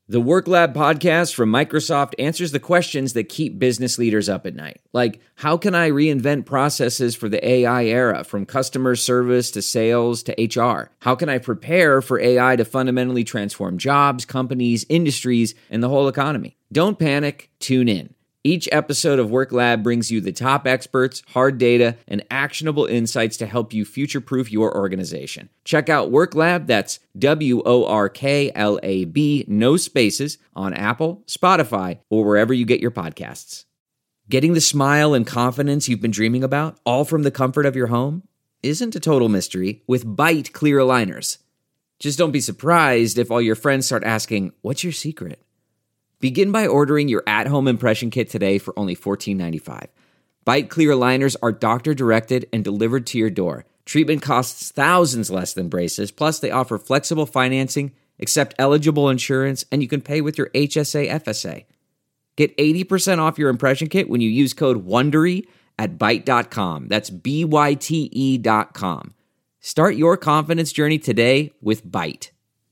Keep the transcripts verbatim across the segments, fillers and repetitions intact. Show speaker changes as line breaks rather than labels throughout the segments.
The Work Lab podcast from Microsoft answers the questions that keep business leaders up at night. Like, how can I reinvent processes for the A I era, from customer service to sales to H R? How can I prepare for A I to fundamentally transform jobs, companies, industries, and the whole economy? Don't panic, tune in. Each episode of Work Lab brings you the top experts, hard data, and actionable insights to help you future-proof your organization. Check out Work Lab, that's W O R K L A B, no spaces, on Apple, Spotify, or wherever you get your podcasts. Getting the smile and confidence you've been dreaming about, all from the comfort of your home, isn't a total mystery with Byte clear aligners. Just don't be surprised if all your friends start asking, "What's your secret?" Begin by ordering your at-home impression kit today for only fourteen ninety-five. Byte clear aligners are doctor-directed and delivered to your door. Treatment costs thousands less than braces, plus they offer flexible financing, accept eligible insurance, and you can pay with your H S A F S A. Get eighty percent off your impression kit when you use code WONDERY at byte dot com. That's B Y T E dot com. Start your confidence journey today with Byte.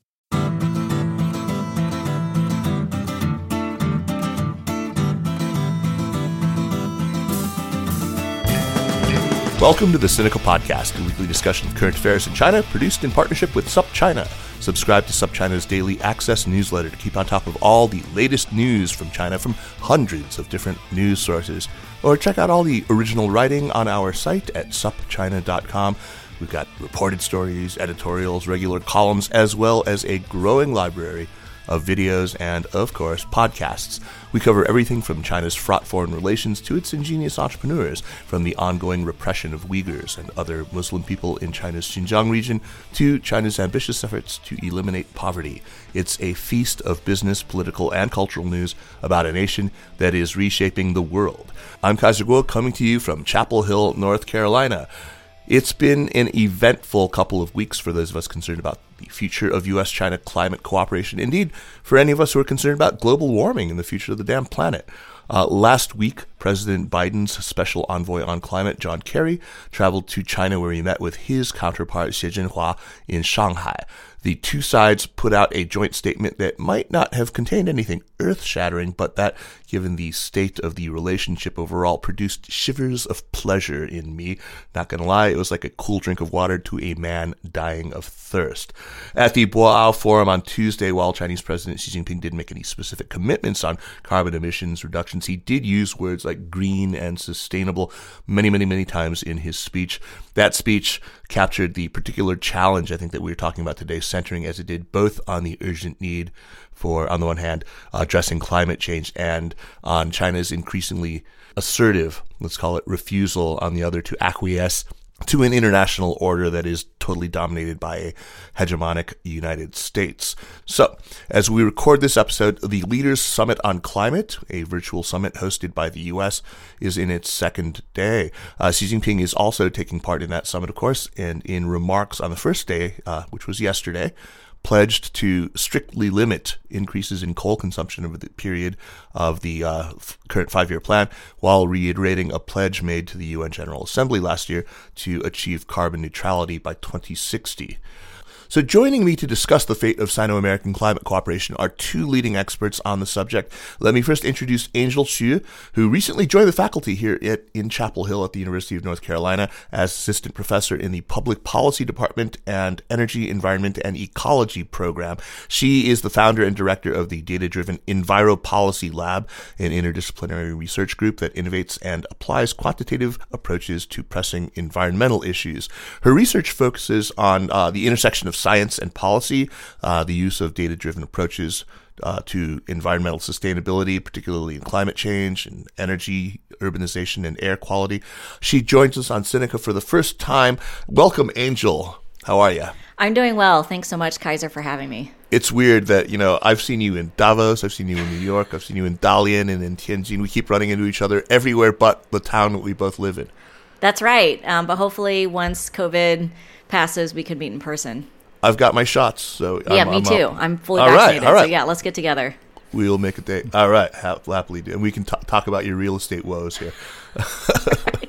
Welcome to the Sinica Podcast, a weekly discussion of current affairs in China, produced in partnership with SupChina. Subscribe to SupChina's daily access newsletter to keep on top of all the latest news from China from hundreds of different news sources. Or check out all the original writing on our site at sup china dot com. We've got reported stories, editorials, regular columns, as well as a growing library of videos and, of course, podcasts. We cover everything from China's fraught foreign relations to its ingenious entrepreneurs, from the ongoing repression of Uyghurs and other Muslim people in China's Xinjiang region to China's ambitious efforts to eliminate poverty. It's a feast of business, political, and cultural news about a nation that is reshaping the world. I'm Kaiser Kuo, coming to you from Chapel Hill, North Carolina. It's been an eventful couple of weeks for those of us concerned about the future of U S China climate cooperation. Indeed, for any of us who are concerned about global warming and the future of the damn planet. Uh, last week, President Biden's special envoy on climate, John Kerry, traveled to China where he met with his counterpart, Xie Jinhua, in Shanghai. The two sides put out a joint statement that might not have contained anything earth-shattering, but that, given the state of the relationship overall, produced shivers of pleasure in me. Not gonna lie, it was like a cool drink of water to a man dying of thirst. At the Boao Forum on Tuesday, while Chinese President Xi Jinping didn't make any specific commitments on carbon emissions reductions, he did use words like green and sustainable many, many, many times in his speech. That speech captured the particular challenge, I think, that we were talking about today, centering as it did both on the urgent need for, on the one hand, addressing climate change and on China's increasingly assertive, let's call it, refusal on the other to acquiesce to an international order that is totally dominated by a hegemonic United States. So, as we record this episode, the Leaders Summit on Climate, a virtual summit hosted by the U S, is in its second day. Uh, Xi Jinping is also taking part in that summit, of course, and in remarks on the first day, uh, which was yesterday, pledged to strictly limit increases in coal consumption over the period of the uh, f- current five-year plan, while reiterating a pledge made to the U N General Assembly last year to achieve carbon neutrality by twenty sixty. So joining me to discuss the fate of Sino-American climate cooperation are two leading experts on the subject. Let me first introduce Angel Xu, who recently joined the faculty here at, in Chapel Hill at the University of North Carolina as assistant professor in the Public Policy Department and Energy, Environment, and Ecology program. She is the founder and director of the data-driven EnviroPolicy Lab, an interdisciplinary research group that innovates and applies quantitative approaches to pressing environmental issues. Her research focuses on uh, the intersection of science and policy, uh, the use of data-driven approaches uh, to environmental sustainability, particularly in climate change and energy, urbanization, and air quality. She joins us on Sinica for the first time. Welcome, Angel. How are you?
I'm doing well. Thanks so much, Kaiser, for having me.
It's weird that, you know, I've seen you in Davos, I've seen you in New York, I've seen you in Dalian and in Tianjin. We keep running into each other everywhere but the town that we both live in.
That's right. Um, but hopefully once COVID passes, we can meet in person.
I've got my shots, so
yeah,
I'm,
me
I'm
too.
up.
I'm fully
all
vaccinated,
right, all right.
So yeah, let's get together.
We'll make a date. All right, happily do, and we can t- talk about your real estate woes here.
Right.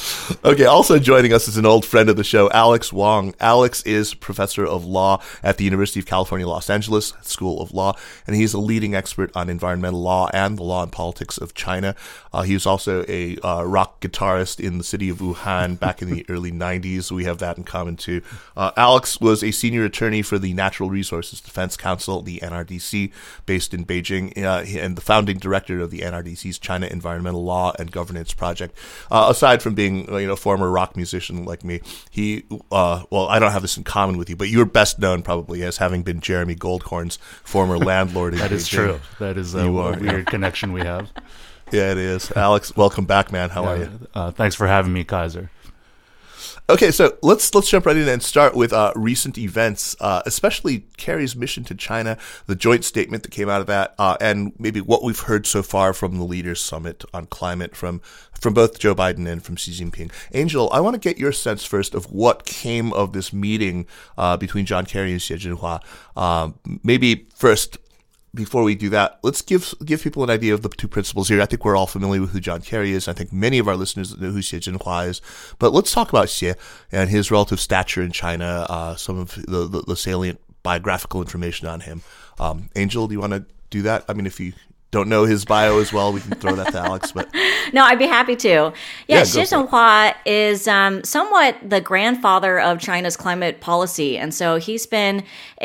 Okay, also joining us is an old friend of the show, Alex Wong. Alex is professor of law at the University of California, Los Angeles School of Law, and he's a leading expert on environmental law and the law and politics of China. Uh, he was also a uh, rock guitarist in the city of Wuhan back in the early nineties. We have that in common, too. Uh, Alex was a senior attorney for the Natural Resources Defense Council, the N R D C, based in Beijing, uh, and the founding director of the N R D C's China Environmental Law and Governance Project. Uh, aside from being you know, former rock musician like me, he, uh, well, I don't have this in common with you, but you're best known probably as having been Jeremy Goldkorn's former landlord.
That is true. That is a, a weird connection we have.
Yeah, it is. Alex, welcome back, man. How yeah, are you?
Uh, thanks for having me, Kaiser.
Okay, so let's let's jump right in and start with uh, recent events, uh, especially Kerry's mission to China, the joint statement that came out of that, uh, and maybe what we've heard so far from the Leaders Summit on climate from from both Joe Biden and from Xi Jinping. Angel, I want to get your sense first of what came of this meeting uh, between John Kerry and Xie Jinping. Um, maybe first, before we do that, let's give give people an idea of the two principles here. I think we're all familiar with who John Kerry is. I think many of our listeners know who Xie Jinping is. But let's talk about Xie and his relative stature in China, uh, some of the, the, the salient biographical information on him. Um, Angel, do you want to do that? I mean, if you don't know his bio as well, we can throw that to Alex. But
no, I'd be happy to. Yeah,
yeah
Xie Jinping is um, somewhat the grandfather of China's climate policy. And so he's been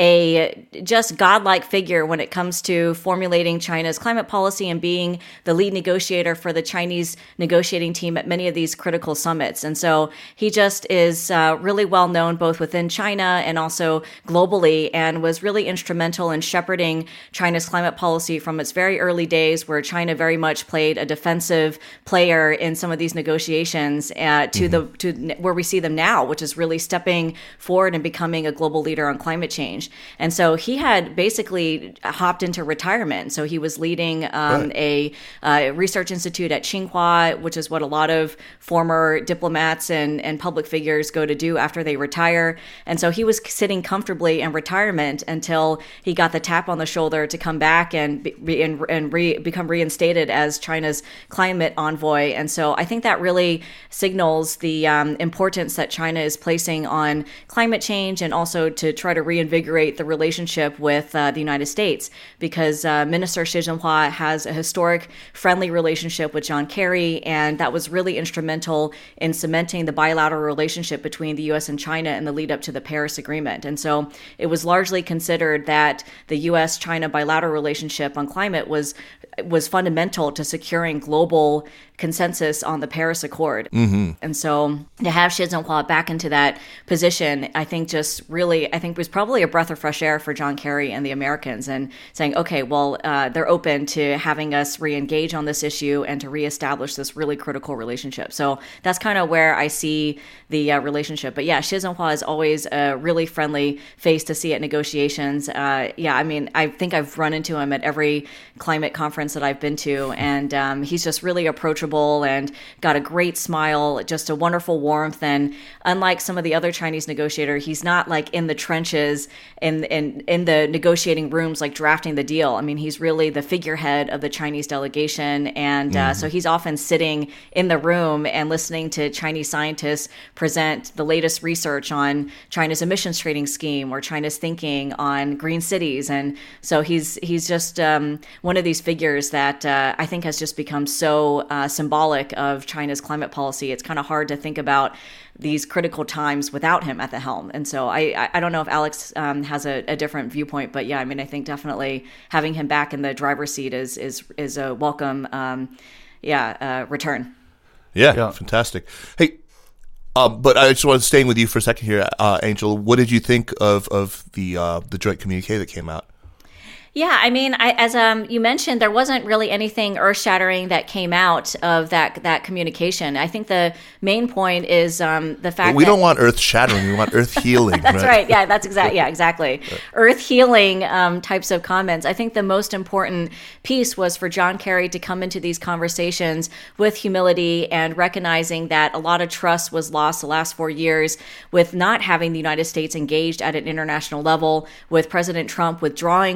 a just godlike figure when it comes to formulating China's climate policy and being the lead negotiator for the Chinese negotiating team at many of these critical summits. And so he just is uh, really well known both within China and also globally, and was really instrumental in shepherding China's climate policy from its very early days, where China very much played a defensive player in some of these negotiations uh, to mm-hmm. the to where we see them now, which is really stepping forward and becoming a global leader on climate change. And so he had basically hopped into retirement. So he was leading um, right. a uh, research institute at Tsinghua, which is what a lot of former diplomats and, and public figures go to do after they retire. And so he was sitting comfortably in retirement until he got the tap on the shoulder to come back and be, and, and re, become reinstated as China's climate envoy. And so I think that really signals the um, importance that China is placing on climate change, and also to try to reinvigorate the relationship with uh, the United States, because uh, Minister Xie Jinping has a historic friendly relationship with John Kerry, and that was really instrumental in cementing the bilateral relationship between the U S and China in the lead up to the Paris Agreement. And so it was largely considered that the U S China bilateral relationship on climate was was fundamental to securing global consensus on the Paris Accord. Mm-hmm. And so to have Xie Jinping back into that position, I think just really, I think was probably a breath of fresh air for John Kerry and the Americans, and saying, okay, well, uh, they're open to having us re-engage on this issue and to reestablish this really critical relationship. So that's kind of where I see the uh, relationship. But yeah, Xie Jinping is always a really friendly face to see at negotiations. Uh, yeah, I mean, I think I've run into him at every climate conference that I've been to, and um, he's just really approachable and got a great smile, just a wonderful warmth. And unlike some of the other Chinese negotiators, he's not like in the trenches in, in, in the negotiating rooms, like drafting the deal. I mean, he's really the figurehead of the Chinese delegation. And uh, mm-hmm. so he's often sitting in the room and listening to Chinese scientists present the latest research on China's emissions trading scheme or China's thinking on green cities. And so he's, he's just um, one of these figures that uh, I think has just become so uh, symbolic of China's climate policy. It's kind of hard to think about these critical times without him at the helm. And so I, I don't know if Alex um, has a, a different viewpoint, but yeah, I mean, I think definitely having him back in the driver's seat is is is a welcome, um, yeah, uh, return.
Yeah, yeah, fantastic. Hey, um, but I just want to stay with you for a second here, uh, Angel. What did you think of of the uh, the joint communique that came out?
Yeah, I mean, I, as um, you mentioned, there wasn't really anything earth-shattering that came out of that that communication. I think the main point is um, the fact
but we
that...
don't want earth-shattering, we want earth-healing.
That's right?
right.
Yeah, that's exactly. Yeah, exactly. Earth-healing um, types of comments. I think the most important piece was for John Kerry to come into these conversations with humility and recognizing that a lot of trust was lost the last four years with not having the United States engaged at an international level, with President Trump withdrawing from the Paris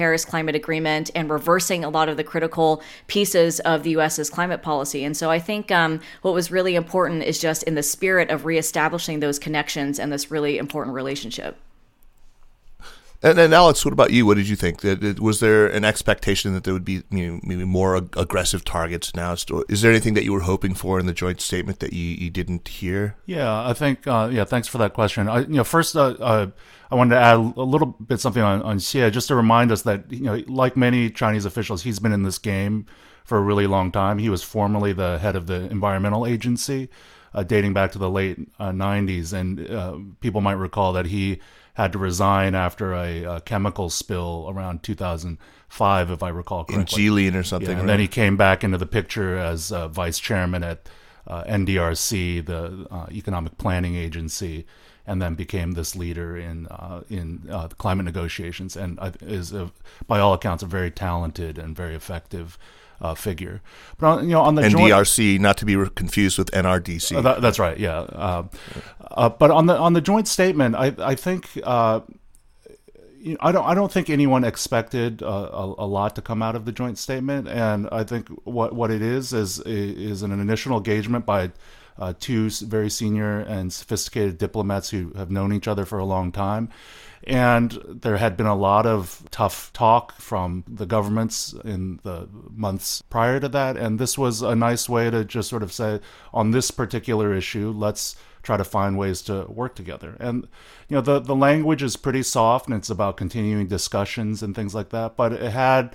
Paris Climate Agreement and reversing a lot of the critical pieces of the U S's climate policy. And so I think um, what was really important is just in the spirit of reestablishing those connections and this really important relationship.
And then, Alex, what about you? What did you think? Was there an expectation that there would be, you know, maybe more ag- aggressive targets announced? Or is there anything that you were hoping for in the joint statement that you, you didn't hear?
Yeah, I think, uh, yeah, thanks for that question. I, you know, first, uh, uh, I wanted to add a little bit something on, on Xie, just to remind us that, you know, like many Chinese officials, he's been in this game for a really long time. He was formerly the head of the environmental agency, uh, dating back to the late uh, nineties. And uh, people might recall that he had to resign after a, a chemical spill around two thousand five, if I recall correctly.
In Jilin or something.
Yeah, and right? Then he came back into the picture as uh, vice chairman at uh, N D R C, the uh, Economic Planning Agency, and then became this leader in uh, in uh, the climate negotiations, and uh, is, a, by all accounts, a very talented and very effective Uh, figure. But on, you know, on the
N D R C,
joint,
not to be re- confused with N R D C.
Uh, that, that's right. Yeah. Uh, uh, but on the on the joint statement, I I think uh, you know, I don't I don't think anyone expected uh, a, a lot to come out of the joint statement, and I think what what it is is is an initial engagement by uh, two very senior and sophisticated diplomats who have known each other for a long time. And there had been a lot of tough talk from the governments in the months prior to that. And this was a nice way to just sort of say, on this particular issue, let's try to find ways to work together. And, you know, the, the language is pretty soft, and it's about continuing discussions and things like that. But it had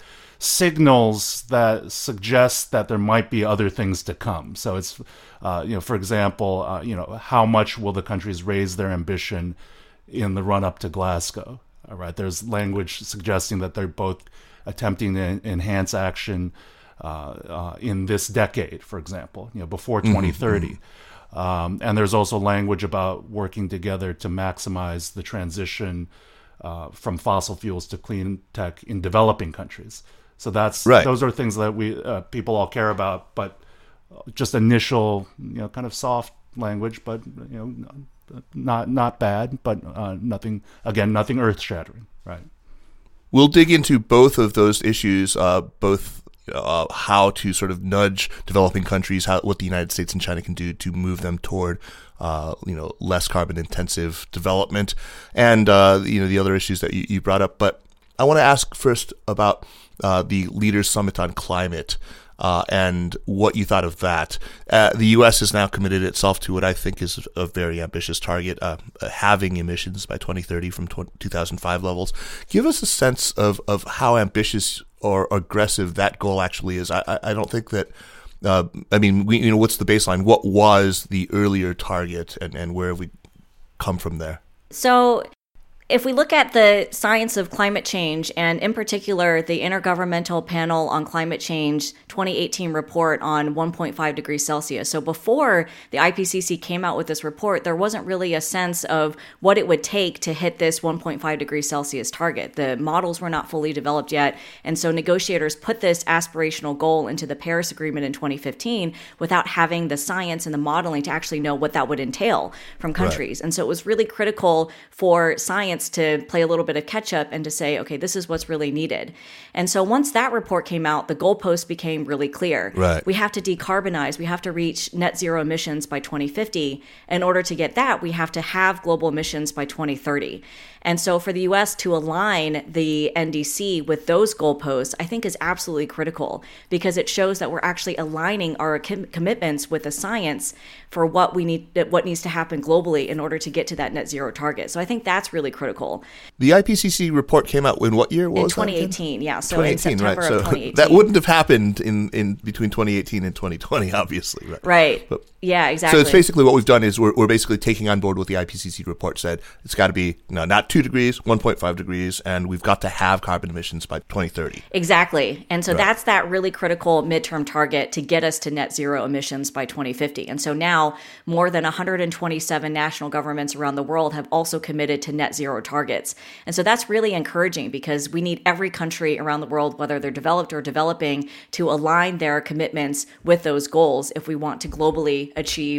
signals that suggest that there might be other things to come. So it's, uh, you know, for example, uh, you know, how much will the countries raise their ambition in the run-up to Glasgow? All right, there's language suggesting that they're both attempting to enhance action uh, uh, in this decade, for example, you know, before twenty thirty. Mm-hmm. Um, and there's also language about working together to maximize the transition uh, from fossil fuels to clean tech in developing countries. So that's right. Those are things that we uh, people all care about, but just initial, you know, kind of soft language, but you know. Not not bad, but uh, nothing, again, nothing earth-shattering, right?
We'll dig into both of those issues, uh, both uh, how to sort of nudge developing countries, how what the United States and China can do to move them toward, uh, you know, less carbon-intensive development, and, uh, you know, the other issues that you, you brought up. But I want to ask first about uh, the Leaders Summit on Climate. Uh, and what you thought of that. Uh, the U S has now committed itself to what I think is a very ambitious target, uh, halving emissions by twenty thirty from two thousand five levels. Give us a sense of, of how ambitious or aggressive that goal actually is. I, I don't think that, uh, I mean, we, you know, what's the baseline? What was the earlier target, and, and where have we come from there?
So if we look at the science of climate change, and in particular, the Intergovernmental Panel on Climate Change twenty eighteen report on one point five degrees Celsius. So before the I P C C came out with this report, there wasn't really a sense of what it would take to hit this one point five degrees Celsius target. The models were not fully developed yet. And so negotiators put this aspirational goal into the Paris Agreement in twenty fifteen without having the science and the modeling to actually know what that would entail from countries. Right. And so it was really critical for science to play a little bit of catch up and to say, okay, this is what's really needed. And so once that report came out, the goalposts became really clear.
Right.
We have to decarbonize. We have to reach net zero emissions by twenty fifty. In order to get that, we have to have global emissions by twenty thirty. And so for the U S to align the N D C with those goalposts, I think is absolutely critical, because it shows that we're actually aligning our com- commitments with the science for what we need, what needs to happen globally in order to get to that net zero target. So I think that's really critical.
The I P C C report came out in what year? What
in
was
twenty eighteen,
that
yeah. So
twenty
eighteen,
in September
right.
So
of twenty eighteen.
That wouldn't have happened in, in between twenty eighteen and twenty twenty, obviously. Right.
Right. But, yeah, exactly.
So it's basically what we've done is we're, we're basically taking on board what the I P C C report said. It's got to be no, not two degrees, one point five degrees, and we've got to have carbon emissions by twenty thirty.
Exactly. And so
right.
that's that really critical midterm target to get us to net zero emissions by twenty fifty. And so now more than one hundred twenty-seven national governments around the world have also committed to net zero targets. And so that's really encouraging, because we need every country around the world, whether they're developed or developing, to align their commitments with those goals if we want to globally achieve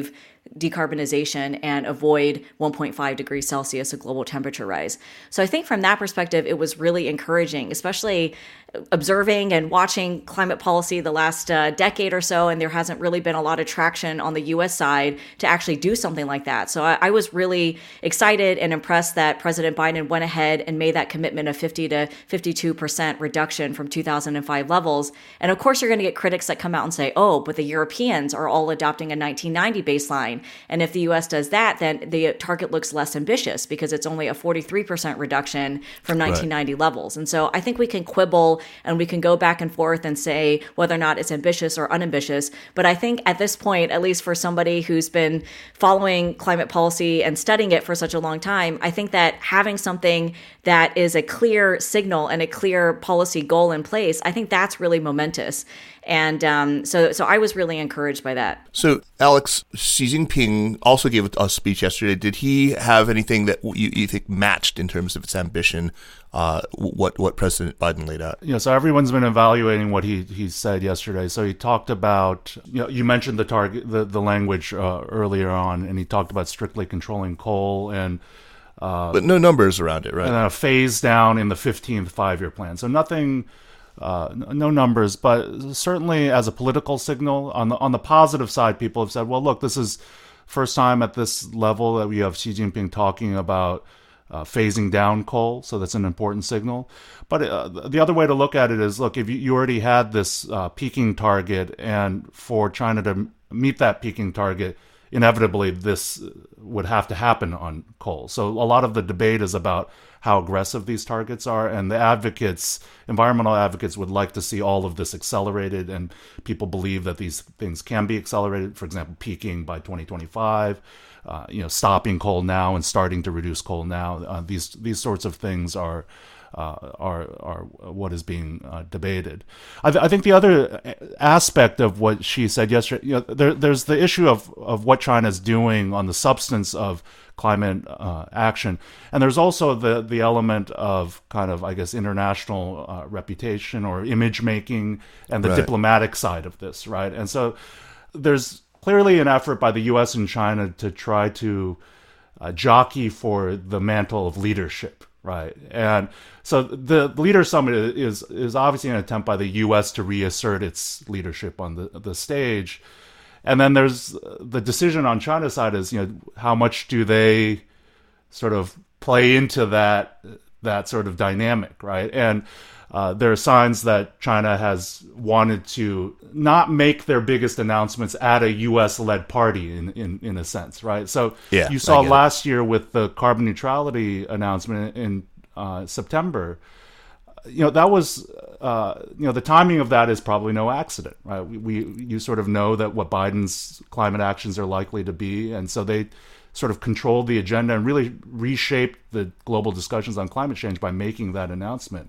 decarbonization and avoid one point five degrees Celsius of global temperature rise. So I think from that perspective, it was really encouraging, especially observing and watching climate policy the last uh, decade or so, and there hasn't really been a lot of traction on the U S side to actually do something like that. So I, I was really excited and impressed that President Biden went ahead and made that commitment of fifty to fifty-two percent reduction from two thousand five levels. And of course, you're going to get critics that come out and say, oh, but the Europeans are all adopting a nineteen ninety baseline. And if the U S does that, then the target looks less ambitious because it's only a forty-three percent reduction from nineteen ninety right. levels. And so I think we can quibble and we can go back and forth and say whether or not it's ambitious or unambitious. But I think at this point, at least for somebody who's been following climate policy and studying it for such a long time, I think that having something that is a clear signal and a clear policy goal in place, I think that's really momentous. And um, so so I was really encouraged by that.
So, Alex, Xi Jinping also gave a speech yesterday. Did he have anything that you, you think matched in terms of its ambition, uh, what what President Biden laid out?
Yeah, so everyone's been evaluating what he, he said yesterday. So he talked about, you know, you mentioned the target, the, the language uh, earlier on, and he talked about strictly controlling coal and
Uh, but no numbers around it, right?
And a phase down in the fifteenth five-year plan. So nothing, uh, no numbers, but certainly as a political signal. On the on the positive side, people have said, well, look, this is first time at this level that we have Xi Jinping talking about uh, phasing down coal. So that's an important signal. But uh, the other way to look at it is, look, if you, you already had this uh, peaking target, and for China to meet that peaking target, inevitably this would have to happen on coal. So a lot of the debate is about how aggressive these targets are, and the advocates, environmental advocates, would like to see all of this accelerated, and people believe that these things can be accelerated. For example, peaking by twenty twenty-five, uh, you know, stopping coal now and starting to reduce coal now. Uh, these these sorts of things are Uh, are are what is being uh, debated. I, th- I think the other aspect of what she said yesterday, you know, there, there's the issue of of what China's doing on the substance of climate uh, action, and there's also the the element of kind of, I guess, international uh, reputation or image making and the
right.
diplomatic side of this, right? And so there's clearly an effort by the U S and China to try to uh, jockey for the mantle of leadership. Right. And so the Leader Summit is is obviously an attempt by the U S to reassert its leadership on the the stage. And then there's the decision on China's side is, you know, how much do they sort of play into that that sort of dynamic, right? And uh, there are signs that China has wanted to not make their biggest announcements at a U S-led party, in, in, in a sense, right? So
yeah,
you saw last year with the carbon neutrality announcement in uh, September, you know, that was, uh, you know, the timing of that is probably no accident, right? We, we you sort of know that what Biden's climate actions are likely to be, and so they sort of controlled the agenda and really reshaped the global discussions on climate change by making that announcement.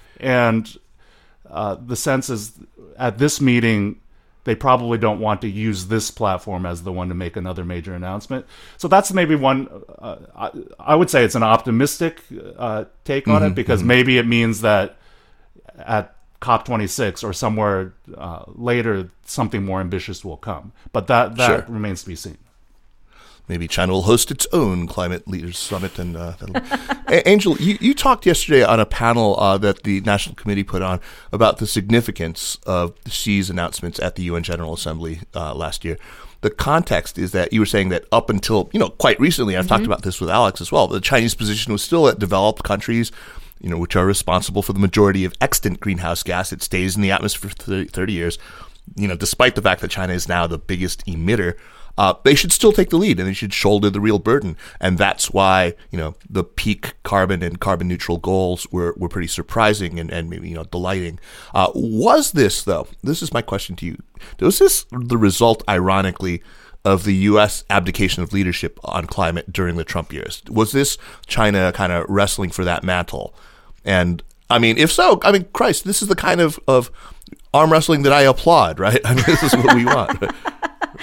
And uh, the sense is, at this meeting, they probably don't want to use this platform as the one to make another major announcement. So that's maybe one, uh, I, I would say it's an optimistic uh, take on mm-hmm, it, because mm-hmm. maybe it means that at COP twenty-six or somewhere uh, later, something more ambitious will come. But that, that sure. remains to be seen.
Maybe China will host its own climate leaders summit. And uh, Angel, you, you talked yesterday on a panel uh, that the National Committee put on about the significance of Xi's announcements at the U N General Assembly uh, last year. The context is that you were saying that up until, you know, quite recently, I've mm-hmm. talked about this with Alex as well, the Chinese position was still that developed countries, you know, which are responsible for the majority of extant greenhouse gas. It stays in the atmosphere for thirty years. You know, despite the fact that China is now the biggest emitter, Uh, they should still take the lead, and they should shoulder the real burden. And that's why, you know, the peak carbon and carbon neutral goals were, were pretty surprising and, and maybe, you know, delighting. Uh, was this, though, this is my question to you, was this the result, ironically, of the U S abdication of leadership on climate during the Trump years? Was this China kind of wrestling for that mantle? And, I mean, if so, I mean, Christ, this is the kind of, of arm wrestling that I applaud, right? I mean, this is what we want.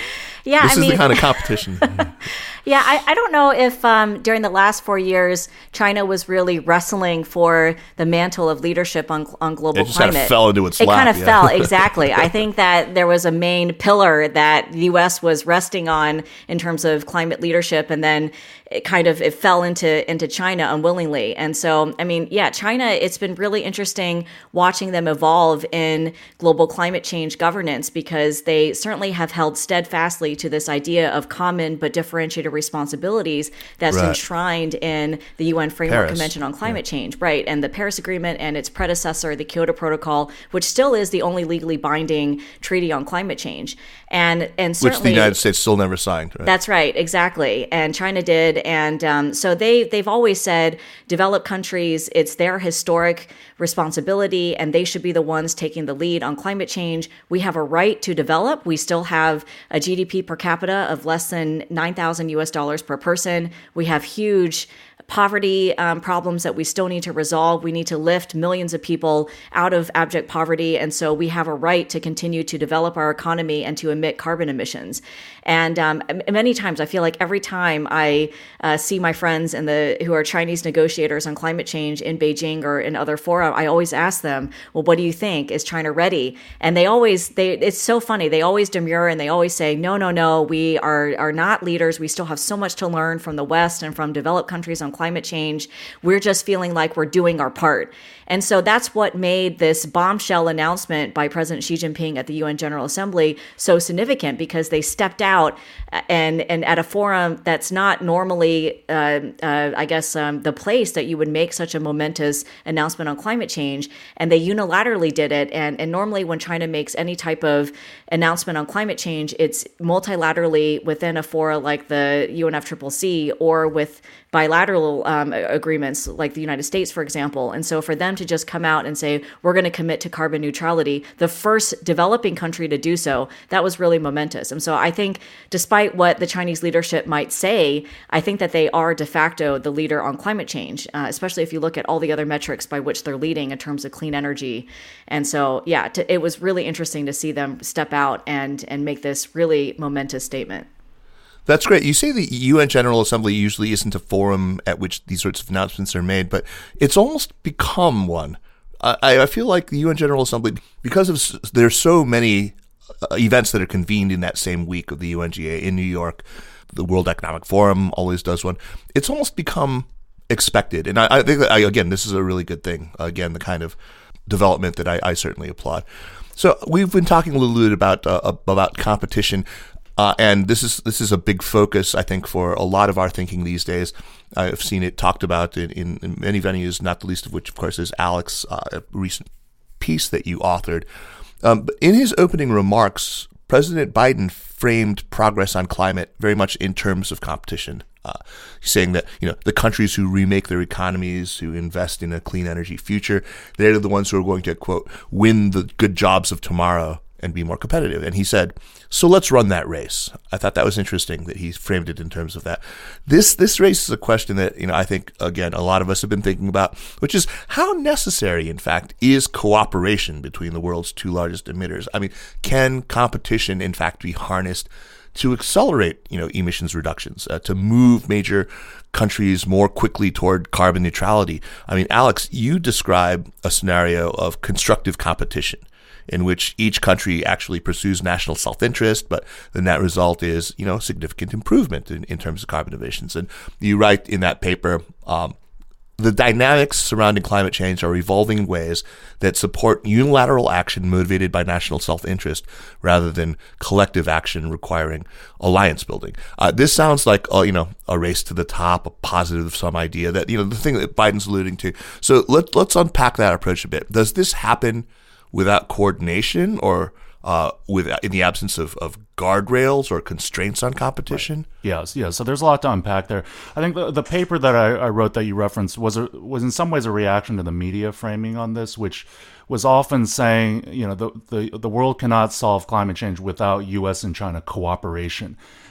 Yeah,
this
I
is
mean,
the kind of competition.
Yeah, I, I don't know if um, during the last four years, China was really wrestling for the mantle of leadership on on global
It just
climate.
kind of fell into its
it
lap.
kind of
yeah.
fell, exactly. I think that there was a main pillar that the U S was resting on in terms of climate leadership, and then it kind of it fell into into China unwillingly. And so, I mean, yeah, China, it's been really interesting watching them evolve in global climate change governance, because they certainly have held steadfastly to this idea of common but differentiated responsibilities that's
Right.
enshrined in the U N Framework
Paris.
Convention on Climate yeah. Change, right? And the Paris Agreement and its predecessor, the Kyoto Protocol, which still is the only legally binding treaty on climate change. And and certainly,
which the United States still never signed. Right?
That's right, exactly. And China did, and um, so they they've always said developed countries, it's their historic responsibility, and they should be the ones taking the lead on climate change. We have a right to develop. We still have a G D P per capita of less than nine thousand U S dollars per person. We have huge poverty um, problems that we still need to resolve. We need to lift millions of people out of abject poverty. And so we have a right to continue to develop our economy and to emit carbon emissions. And um, many times I feel like every time I uh, see my friends in the who are Chinese negotiators on climate change in Beijing or in other fora, I always ask them, well, what do you think? Is China ready? And they always, they it's so funny. They always demur and they always say, no, no, no, we are, are not leaders. We still have so much to learn from the West and from developed countries on climate change. We're just feeling like we're doing our part. And so that's what made this bombshell announcement by President Xi Jinping at the U N General Assembly so significant, because they stepped out and, and at a forum that's not normally, uh, uh, I guess, um, the place that you would make such a momentous announcement on climate change. And they unilaterally did it. And, and normally when China makes any type of announcement on climate change, it's multilaterally within a fora like the U N F C C C or with bilateral um, agreements like the United States, for example. And so for them to just come out and say, we're going to commit to carbon neutrality, the first developing country to do so, that was really momentous. And so I think despite what the Chinese leadership might say, I think that they are de facto the leader on climate change, uh, especially if you look at all the other metrics by which they're leading in terms of clean energy. And so, yeah, to, it was really interesting to see them step out and, and make this really momentous statement.
That's great. You say the U N General Assembly usually isn't a forum at which these sorts of announcements are made, but it's almost become one. I, I feel like the U N General Assembly, because of there's so many uh, events that are convened in that same week of the U N G A in New York, the World Economic Forum always does one. It's almost become expected, and I, I think that I, again, this is a really good thing. Again, the kind of development that I, I certainly applaud. So we've been talking a little bit about uh, about competition. Uh, and this is this is a big focus, I think, for a lot of our thinking these days. I've seen it talked about in, in, in many venues, not the least of which, of course, is Alex, uh, a recent piece that you authored. Um, but in his opening remarks, President Biden framed progress on climate very much in terms of competition, uh, saying that, you know, the countries who remake their economies, who invest in a clean energy future, they're the ones who are going to, quote, win the good jobs of tomorrow and be more competitive. And he said, so let's run that race. I thought that was interesting that he framed it in terms of that. This this raises a question that, you know, I think, again, a lot of us have been thinking about, which is how necessary, in fact, is cooperation between the world's two largest emitters? I mean, can competition, in fact, be harnessed to accelerate, you know, emissions reductions, uh, to move major countries more quickly toward carbon neutrality? I mean, Alex, you describe a scenario of constructive competition, in which each country actually pursues national self-interest, but the net result is, you know, significant improvement in, in terms of carbon emissions. And you write in that paper, um, the dynamics surrounding climate change are evolving in ways that support unilateral action motivated by national self-interest rather than collective action requiring alliance building. Uh, this sounds like, uh, you know, a race to the top, a positive sum idea that, you know, the thing that Biden's alluding to. So let, let's unpack that approach a bit. Does this happen without coordination, or uh, with in the absence of, of guardrails or constraints on competition?
Right. Yes, yes. So there's a lot to unpack there. I think the, the paper that I, I wrote that you referenced was a, was in some ways a reaction to the media framing on this, which was often saying, you know, the, the, the world cannot solve climate change without U S and China cooperation.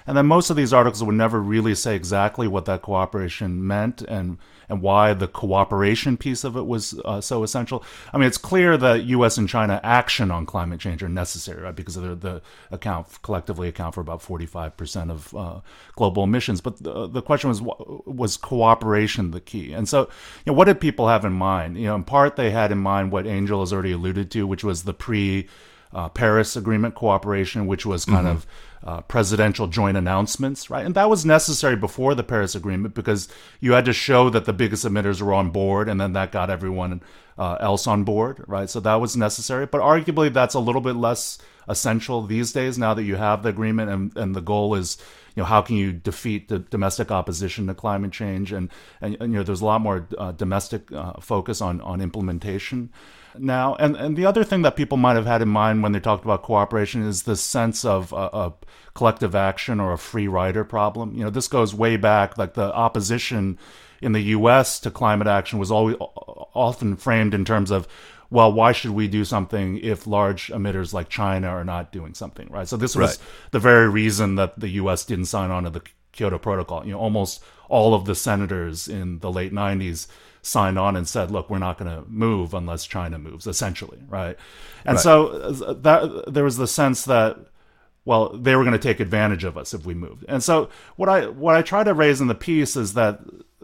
And then most of these articles would never really say exactly what that cooperation meant and and why the cooperation piece of it was uh, so essential. I mean, it's clear that U S and China action on climate change are necessary, right? Because they're the account collectively account for about forty-five percent of uh, global emissions. But the, the question was, was cooperation the key? And so, you know, what did people have in mind? You know, in part, they had in mind what Angel has already alluded to, which was the pre uh, Paris Agreement cooperation, which was kind mm-hmm. of Uh, presidential joint announcements, right? And that was necessary before the Paris Agreement because you had to show that the biggest emitters were on board, and then that got everyone uh, else on board, right? So that was necessary. But arguably, that's a little bit less essential these days now that you have the agreement, and, and the goal is, you know, how can you defeat the domestic opposition to climate change? And, and, and you know, there's a lot more uh, domestic uh, focus on, on implementation now. And and the other thing that people might have had in mind when they talked about cooperation is this sense of uh, a collective action or a free rider problem. You know, this goes way back, like the opposition in the U S to climate action was always often framed in terms of, well, why should we do something if large emitters like China are not doing something, right? So this was right. the very reason that the U S didn't sign on to the Kyoto Protocol. You know, almost all of the senators in the late nineties signed on and said, look, we're not going to move unless China moves, essentially, right? And right. so that there was the sense that, well, they were going to take advantage of us if we moved. And so what I what I try to raise in the piece is that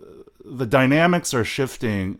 the dynamics are shifting,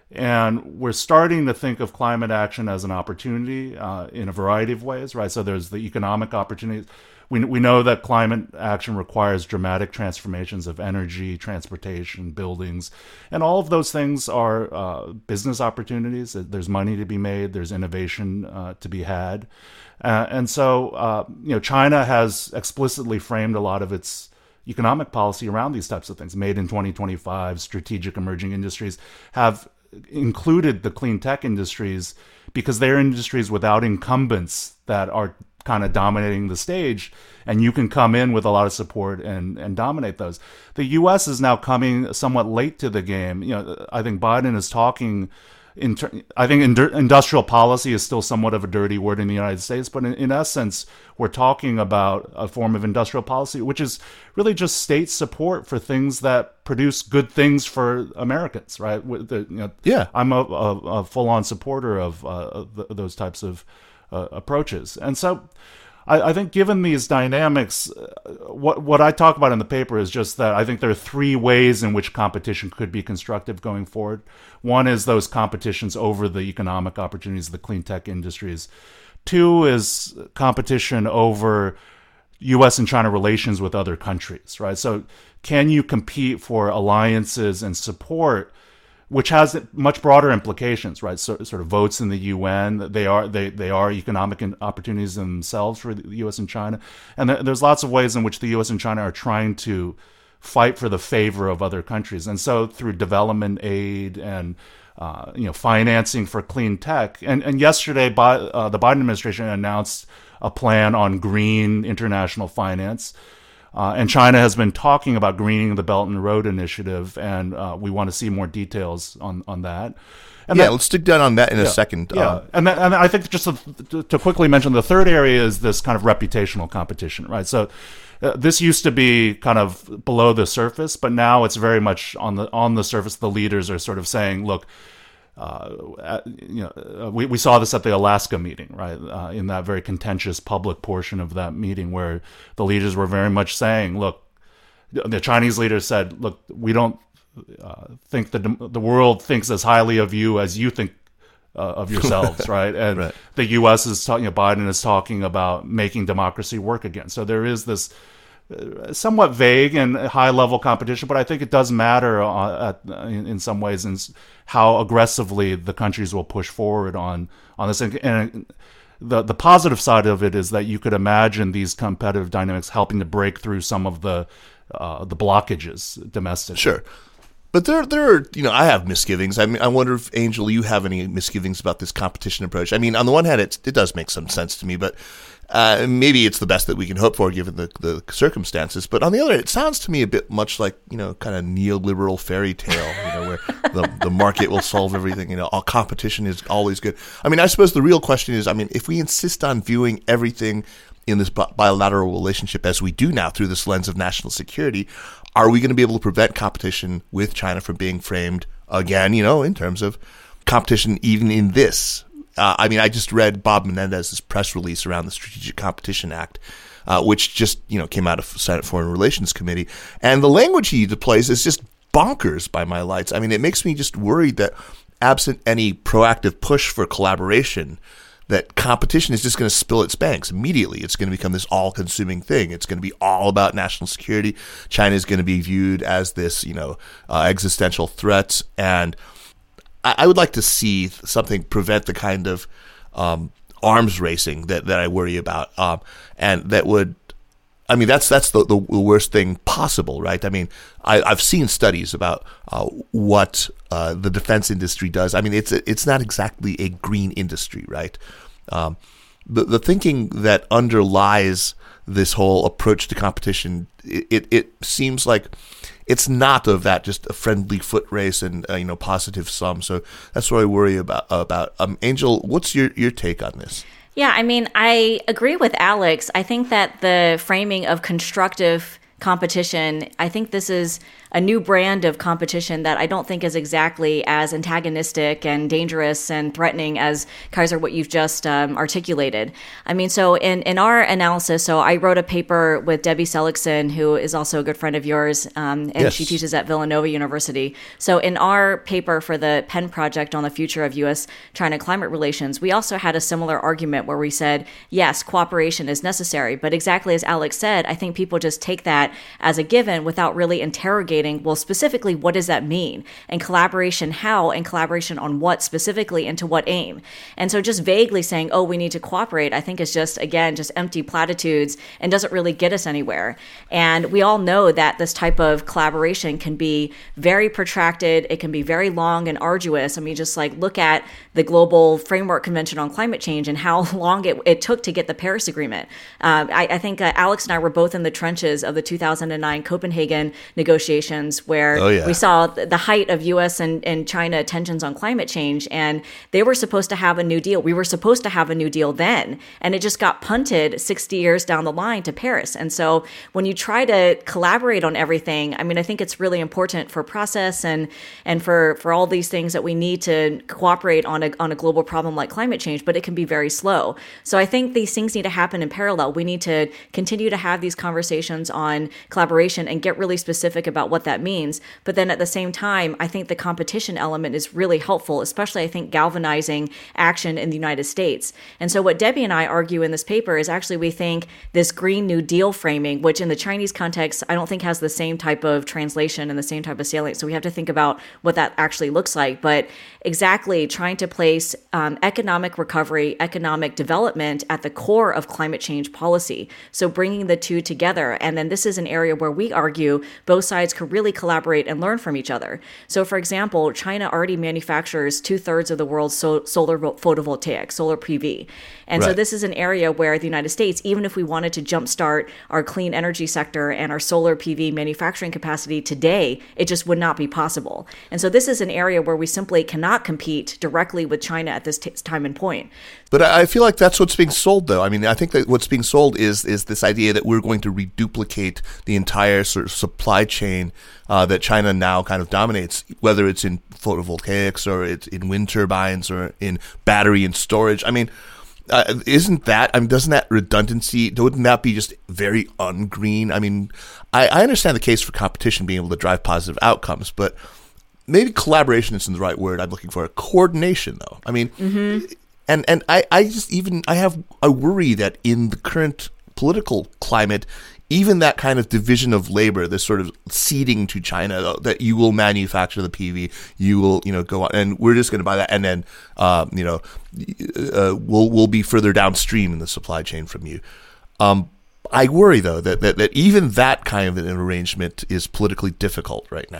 and we're starting to think of climate action as an opportunity uh, in a variety of ways, right? So there's the economic opportunities. We we know that climate action requires dramatic transformations of energy, transportation, buildings, and all of those things are uh, business opportunities. There's money to be made. There's innovation uh, to be had, uh, and so uh, you know, China has explicitly framed a lot of its economic policy around these types of things. Made in twenty twenty-five, strategic emerging industries have included the clean tech industries because they're industries without incumbents that are kind of dominating the stage, and you can come in with a lot of support and and dominate those. The U S is now coming somewhat late to the game. You know, I think Biden is talking. In ter- I think in- industrial policy is still somewhat of a dirty word in the United States, but in, in essence, we're talking about a form of industrial policy, which is really just state support for things that produce good things for Americans, right? With the, you know,
yeah,
I'm a, a, a full-on supporter of uh, th- those types of uh, approaches, and so. I think given these dynamics, what what I talk about in the paper is just that I think there are three ways in which competition could be constructive going forward. One is those competitions over the economic opportunities of the clean tech industries. Two is competition over U S and China relations with other countries, right? So can you compete for alliances and support, which has much broader implications, right? So, sort of votes in the U N. They are they they are economic opportunities themselves for the U S and China, and th- there's lots of ways in which the U S and China are trying to fight for the favor of other countries, and so through development aid and uh, you know financing for clean tech. And and yesterday, by, uh, the Biden administration announced a plan on green international finance. Uh, and China has been talking about greening the Belt and Road Initiative, and uh, we want to see more details on, on that. And
yeah,
that,
let's dig down on that in
yeah,
a second.
Yeah, um, and, that, and I think just to, to quickly mention, the third area is this kind of reputational competition, right? So uh, this used to be kind of below the surface, but now it's very much on the on the surface. The leaders are sort of saying, look, Uh, you know, uh, we, we saw this at the Alaska meeting, right? Uh, in that very contentious public portion of that meeting, where the leaders were very much saying, "Look," the Chinese leaders said, "Look, we don't uh, think that the world thinks as highly of you as you think uh, of yourselves, right?" And
right.
the U S is talking, you know, Biden is talking about making democracy work again. So there is this somewhat vague and high-level competition, but I think it does matter uh, at, in, in some ways in how aggressively the countries will push forward on on this. And, and the the positive side of it is that you could imagine these competitive dynamics helping to break through some of the uh, the blockages domestically.
Sure. But there, there are, you know, I have misgivings. I mean, I wonder if, Angel, you have any misgivings about this competition approach. I mean, on the one hand, it it does make some sense to me, but uh, maybe it's the best that we can hope for given the, the circumstances. But on the other, it sounds to me a bit much like, you know, kind of neoliberal fairy tale, you know, where the, the market will solve everything. You know, all competition is always good. I mean, I suppose the real question is, I mean, if we insist on viewing everything in this bi- bilateral relationship as we do now through this lens of national security, are we going to be able to prevent competition with China from being framed again, you know, in terms of competition even in this? Uh, I mean, I just read Bob Menendez's press release around the Strategic Competition Act, uh, which just, you know, came out of Senate Foreign Relations Committee. And the language he deploys is just bonkers by my lights. I mean, it makes me just worried that absent any proactive push for collaboration, that competition is just going to spill its banks immediately. It's going to become this all-consuming thing. It's going to be all about national security. China is going to be viewed as this, you know, uh, existential threat. And I, I would like to see something prevent the kind of um, arms racing that, that I worry about, um, and that would. I mean, that's that's the, the worst thing possible, right? I mean, I, I've seen studies about uh, what uh, the defense industry does. I mean, it's it's not exactly a green industry, right? Um, the the thinking that underlies this whole approach to competition, it, it, it seems like it's not of that just a friendly foot race and uh, you know positive sum. So that's what I worry about. About um, Angel, what's your your take on this?
Yeah, I mean, I agree with Alex. I think that the framing of constructive competition, I think this is a new brand of competition that I don't think is exactly as antagonistic and dangerous and threatening as, Kaiser, what you've just um, articulated. I mean, so in, in our analysis, so I wrote a paper with Debbie Seligson, who is also a good friend of yours, um, and
yes.
she teaches at Villanova University. So in our paper for the Penn Project on the future of U S China climate relations, we also had a similar argument where we said, yes, cooperation is necessary. But exactly as Alex said, I think people just take that as a given without really interrogating, well, specifically, what does that mean? And collaboration, how? And collaboration on what specifically and to what aim? And so just vaguely saying, oh, we need to cooperate, I think is just, again, just empty platitudes and doesn't really get us anywhere. And we all know that this type of collaboration can be very protracted. It can be very long and arduous. I mean, just like look at the Global Framework Convention on Climate Change and how long it, it took to get the Paris Agreement. Um, I, I think uh, Alex and I were both in the trenches of the two thousand nine Copenhagen negotiations, where
oh, yeah.
we saw the height of U S and, and China tensions on climate change, and they were supposed to have a new deal. We were supposed to have a new deal then, and it just got punted sixty years down the line to Paris. And so when you try to collaborate on everything, I mean, I think it's really important for process and and for, for all these things that we need to cooperate on a, on a global problem like climate change, but it can be very slow. So I think these things need to happen in parallel. We need to continue to have these conversations on collaboration and get really specific about what that means. But then at the same time, I think the competition element is really helpful, especially I think galvanizing action in the United States. And so what Debbie and I argue in this paper is actually we think this Green New Deal framing, which in the Chinese context, I don't think has the same type of translation and the same type of salient. So we have to think about what that actually looks like. But exactly trying to place um, economic recovery, economic development at the core of climate change policy. So bringing the two together. And then this is an area where we argue both sides could really collaborate and learn from each other. So for example, China already manufactures two thirds of the world's so- solar photovoltaic, solar P V. And right. so this is an area where the United States, even if we wanted to jumpstart our clean energy sector and our solar P V manufacturing capacity today, it just would not be possible. And so this is an area where we simply cannot compete directly with China at this t- time and point.
But I feel like that's what's being sold, though. I mean, I think that what's being sold is is this idea that we're going to reduplicate the entire sort of supply chain uh, that China now kind of dominates, whether it's in photovoltaics or it's in wind turbines or in battery and storage. I mean, uh, isn't that, I mean, doesn't that redundancy, wouldn't that be just very ungreen? I mean, I, I understand the case for competition being able to drive positive outcomes, but maybe collaboration isn't the right word I'm looking for. Coordination, though. I mean, mm-hmm. and, and I, I just even, I have a worry that in the current political climate, even that kind of division of labor, this sort of ceding to China, that you will manufacture the P V, you will, you know, go on, and we're just going to buy that, and then, uh, you know, uh, we'll we'll be further downstream in the supply chain from you. Um, I worry though that, that that even that kind of an arrangement is politically difficult right now.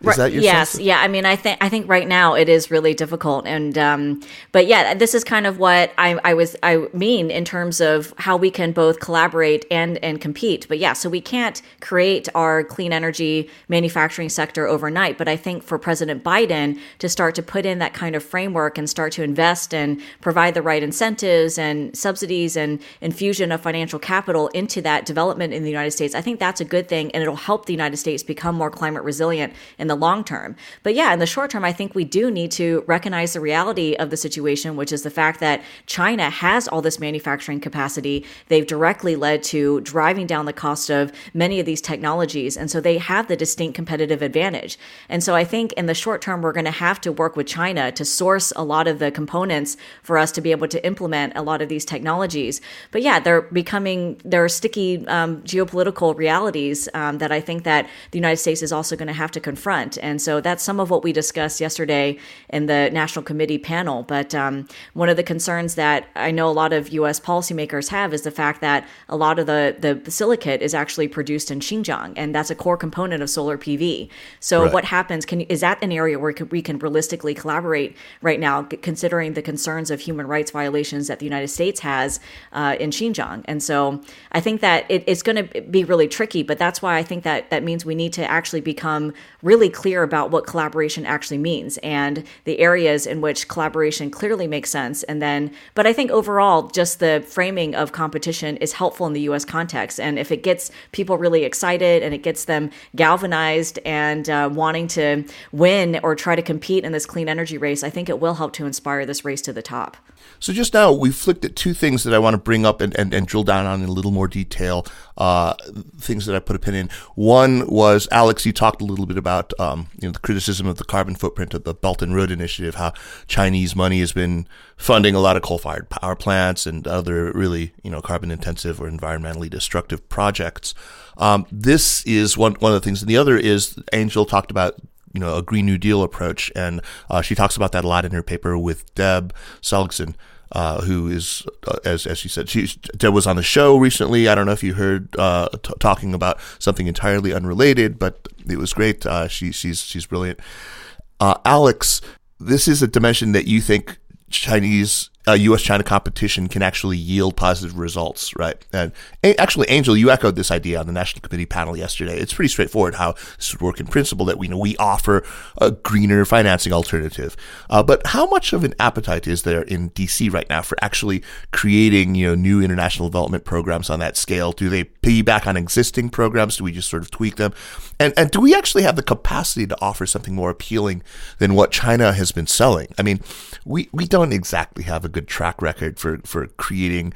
Is that your
yes,
sense?
yeah. I mean, I think I think right now it is really difficult, and um, but yeah, this is kind of what I, I was I mean in terms of how we can both collaborate and and compete. But yeah, so we can't create our clean energy manufacturing sector overnight. But I think for President Biden to start to put in that kind of framework and start to invest and provide the right incentives and subsidies and infusion of financial capital into that development in the United States, I think that's a good thing, and it'll help the United States become more climate resilient in the long term. But yeah, in the short term, I think we do need to recognize the reality of the situation, which is the fact that China has all this manufacturing capacity. They've directly led to driving down the cost of many of these technologies. And so they have the distinct competitive advantage. And so I think in the short term, we're going to have to work with China to source a lot of the components for us to be able to implement a lot of these technologies. But yeah, they're becoming, there are sticky um, geopolitical realities um, that I think that the United States is also going to have to confront. And so that's some of what we discussed yesterday in the National Committee panel. But um, one of the concerns that I know a lot of U S policymakers have is the fact that a lot of the, the silicate is actually produced in Xinjiang, and that's a core component of solar P V. So
right.
what happens, can, is that an area where we can realistically collaborate right now, considering the concerns of human rights violations that the United States has uh, in Xinjiang? And so I think that it, it's going to be really tricky, but that's why I think that that means we need to actually become really clear about what collaboration actually means and the areas in which collaboration clearly makes sense. And then, but I think overall, just the framing of competition is helpful in the U S context. And if it gets people really excited and it gets them galvanized and uh, wanting to win or try to compete in this clean energy race, I think it will help to inspire this race to the top.
So just now, we flicked at two things that I want to bring up and, and, and drill down on in a little more detail, uh, things that I put a pin in. One was, Alex, you talked a little bit about um, you know, the criticism of the carbon footprint of the Belt and Road Initiative, how Chinese money has been funding a lot of coal-fired power plants and other really you know carbon-intensive or environmentally destructive projects. Um, this is one, one of the things. And the other is, Angel talked about you know, a Green New Deal approach. And uh, she talks about that a lot in her paper with Deb Seligson, uh, who is, uh, as as she said, she, Deb was on the show recently. I don't know if you heard uh, t- talking about something entirely unrelated, but it was great. Uh, she, she's she's brilliant. Uh, Alex, this is a dimension that you think Chinese, uh, U S China competition can actually yield positive results, right? And a- actually, Angel, you echoed this idea on the National Committee panel yesterday. It's pretty straightforward how this would work in principle, that we know we offer a greener financing alternative. Uh, but how much of an appetite is there in D C right now for actually creating, you know, new international development programs on that scale? Do they piggyback on existing programs? Do we just sort of tweak them? And and do we actually have the capacity to offer something more appealing than what China has been selling? I mean, we, we don't exactly have a good track record for, for creating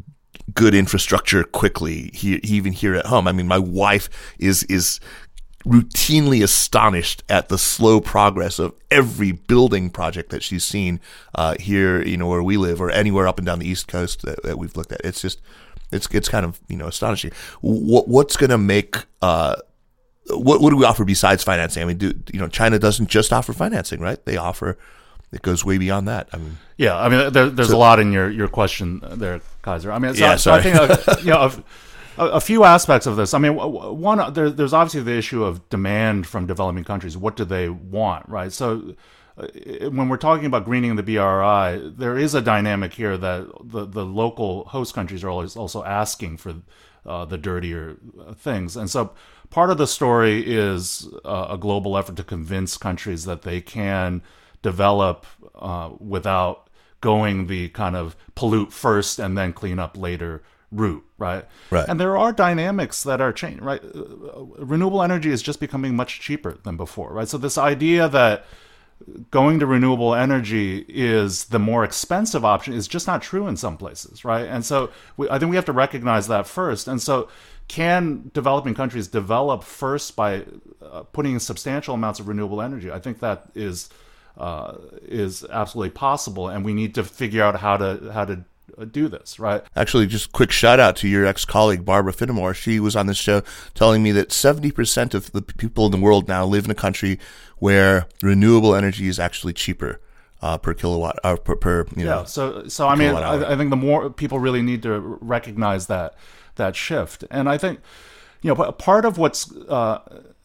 good infrastructure quickly, here, even here at home. I mean, my wife is is routinely astonished at the slow progress of every building project that she's seen uh, here, you know, where we live, or anywhere up and down the East Coast that, that we've looked at. It's just, it's it's kind of you know astonishing. What what's going to make uh, what what do we offer besides financing? I mean, do you know China doesn't just offer financing, right? They offer. It goes way beyond that. I mean,
yeah. I mean, there, there's so, a lot in your, your question there, Kaiser. I mean, so,
yeah,
so I think uh, you know a, a few aspects of this. I mean, one there, there's obviously the issue of demand from developing countries. What do they want, right? So uh, when we're talking about greening the B R I, there is a dynamic here that the the local host countries are always also asking for uh, the dirtier things, and so part of the story is uh, a global effort to convince countries that they can develop uh, without going the kind of pollute first and then clean up later route, right?
Right.
And there are dynamics that are changing, right? Uh, renewable energy is just becoming much cheaper than before, right? So this idea that going to renewable energy is the more expensive option is just not true in some places, right? And so we, I think we have to recognize that first. And so can developing countries develop first by uh, putting in substantial amounts of renewable energy? I think that is Uh, is absolutely possible, and we need to figure out how to how to do this, right?
Actually, just quick shout out to your ex-colleague Barbara Finnemore. She was on this show telling me that seventy percent of the people in the world now live in a country where renewable energy is actually cheaper uh, per kilowatt or per, per you know.
Yeah. So so I mean, I, I think the more people really need to recognize that that shift, and I think you know part of what's uh,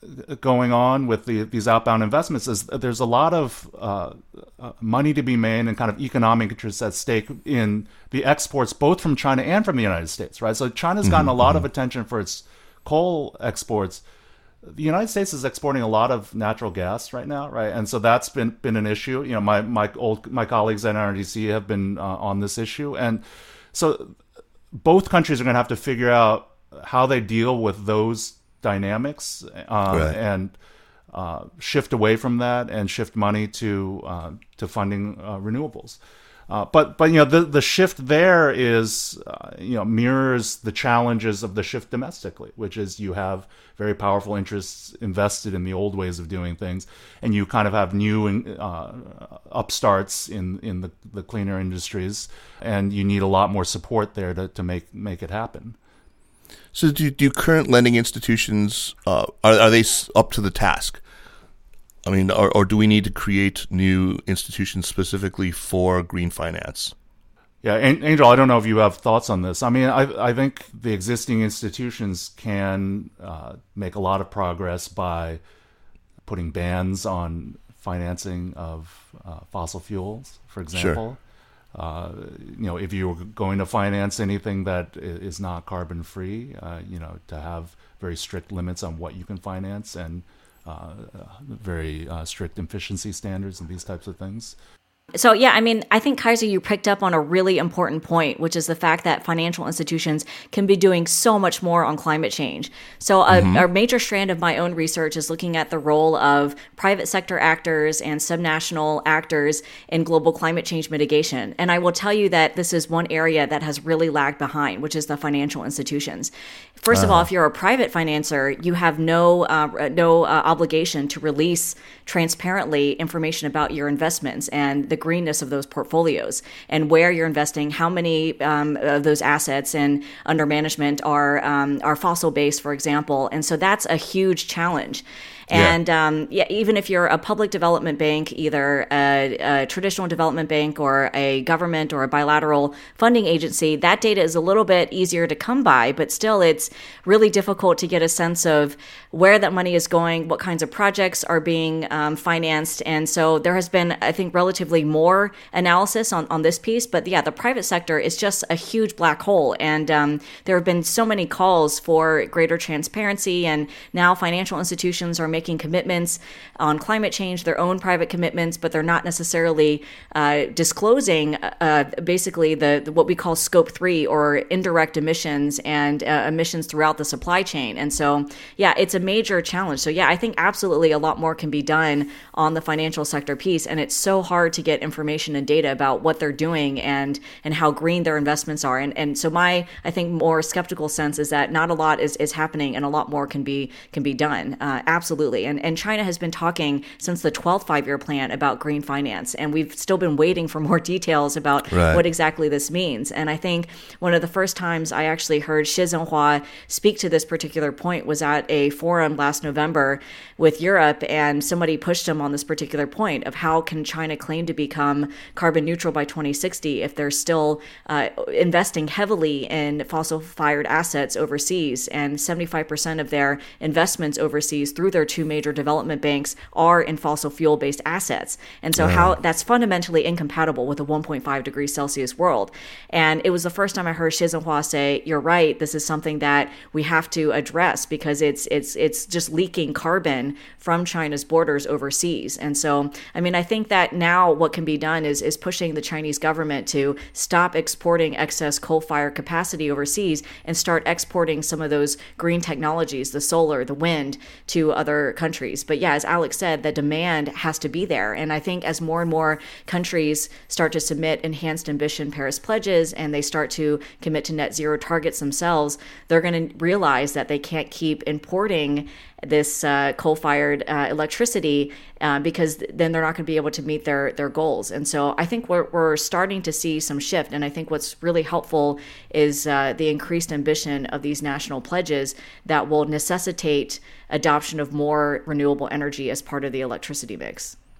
going on with the, these outbound investments is that there's a lot of uh, uh, money to be made and kind of economic interests at stake in the exports, both from China and from the United States, right? So China's gotten mm-hmm. a lot of attention for its coal exports. The United States is exporting a lot of natural gas right now, right? And so that's been been an issue. You know, my my old my colleagues at N R D C have been uh, on this issue, and so both countries are going to have to figure out how they deal with those dynamics uh, right. and uh, shift away from that and shift money to uh, to funding uh, renewables. Uh, but but you know the the shift there is uh, you know mirrors the challenges of the shift domestically, which is you have very powerful interests invested in the old ways of doing things, and you kind of have new uh, upstarts in in the, the cleaner industries, and you need a lot more support there to, to make make it happen.
So do, do current lending institutions, uh, are, are they up to the task? I mean, or, or do we need to create new institutions specifically for green finance?
Yeah, Angel, I don't know if you have thoughts on this. I mean, I, I think the existing institutions can uh, make a lot of progress by putting bans on financing of uh, fossil fuels, for example. Sure. Uh, you know, if you're going to finance anything that is not carbon free, uh, you know, to have very strict limits on what you can finance and uh, very uh, strict efficiency standards and these types of things.
So, yeah, I mean, I think, Kaiser, you picked up on a really important point, which is the fact that financial institutions can be doing so much more on climate change. So a, mm-hmm. a major strand of my own research is looking at the role of private sector actors and subnational actors in global climate change mitigation. And I will tell you that this is one area that has really lagged behind, which is the financial institutions. First uh-huh. of all, if you're a private financer, you have no uh, no uh, obligation to release transparently information about your investments and the greenness of those portfolios and where you're investing, how many um, of those assets and under management are um, are fossil based, for example. And so that's a huge challenge. And yeah. Um, yeah, even if you're a public development bank, either a, a traditional development bank or a government or a bilateral funding agency, that data is a little bit easier to come by, but still it's really difficult to get a sense of where that money is going, what kinds of projects are being um, financed. And so there has been, I think, relatively more analysis on, on this piece. But yeah, the private sector is just a huge black hole. And um, there have been so many calls for greater transparency, and now financial institutions are making commitments on climate change, their own private commitments, but they're not necessarily uh, disclosing uh, basically the, the what we call scope three or indirect emissions and uh, emissions throughout the supply chain. And so, yeah, it's a major challenge. So, yeah, I think absolutely a lot more can be done on the financial sector piece. And it's so hard to get information and data about what they're doing and and how green their investments are. And and so my, I think, more skeptical sense is that not a lot is, is happening and a lot more can be can be done. Uh, absolutely. And, and China has been talking since the twelfth five-year plan about green finance, and we've still been waiting for more details about right. what exactly this means. And I think one of the first times I actually heard Xi Jinping speak to this particular point was at a forum last November with Europe, and somebody pushed him on this particular point of how can China claim to become carbon neutral by twenty sixty if they're still uh, investing heavily in fossil-fired assets overseas, and seventy-five percent of their investments overseas through their two major development banks are in fossil fuel-based assets. And so uh. how that's fundamentally incompatible with a one point five degrees Celsius world. And it was the first time I heard Xi Jinping say, you're right, this is something that we have to address because it's it's it's just leaking carbon from China's borders overseas. And so, I mean, I think that now what can be done is is pushing the Chinese government to stop exporting excess coal-fired capacity overseas and start exporting some of those green technologies, the solar, the wind, to other countries. But yeah, as Alex said, the demand has to be there. And I think as more and more countries start to submit enhanced ambition Paris pledges and they start to commit to net zero targets themselves, they're going to realize that they can't keep importing this uh, coal-fired uh, electricity uh, because then they're not going to be able to meet their their goals. And so I think we're we're starting to see some shift. And I think what's really helpful is uh, the increased ambition of these national pledges that will necessitate adoption of more renewable energy as part of the electricity mix.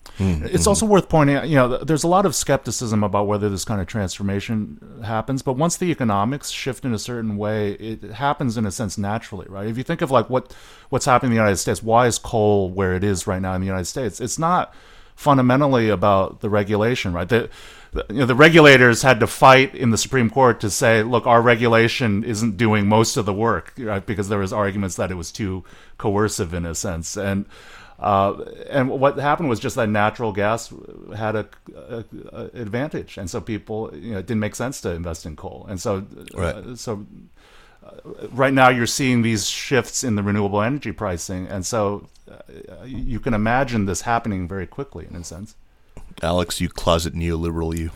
Mm-hmm. It's also worth pointing out, you know, there's a lot of skepticism about whether this kind of transformation happens, but once the economics shift in a certain way, it happens in a sense naturally, right? If you think of like what what's happening in the United States, why is coal where it is right now in the United States? It's not fundamentally about the regulation, right? The, the, you know, the regulators had to fight in the Supreme Court to say, look, our regulation isn't doing most of the work, right? Because there was arguments that it was too coercive in a sense. And Uh, and what happened was just that natural gas had a, a, a advantage, and so people, you know, it didn't make sense to invest in coal, and so
right.
uh, so uh, right now you're seeing these shifts in the renewable energy pricing, and so uh, you can imagine this happening very quickly in a sense.
Alex, you closet neoliberal, you.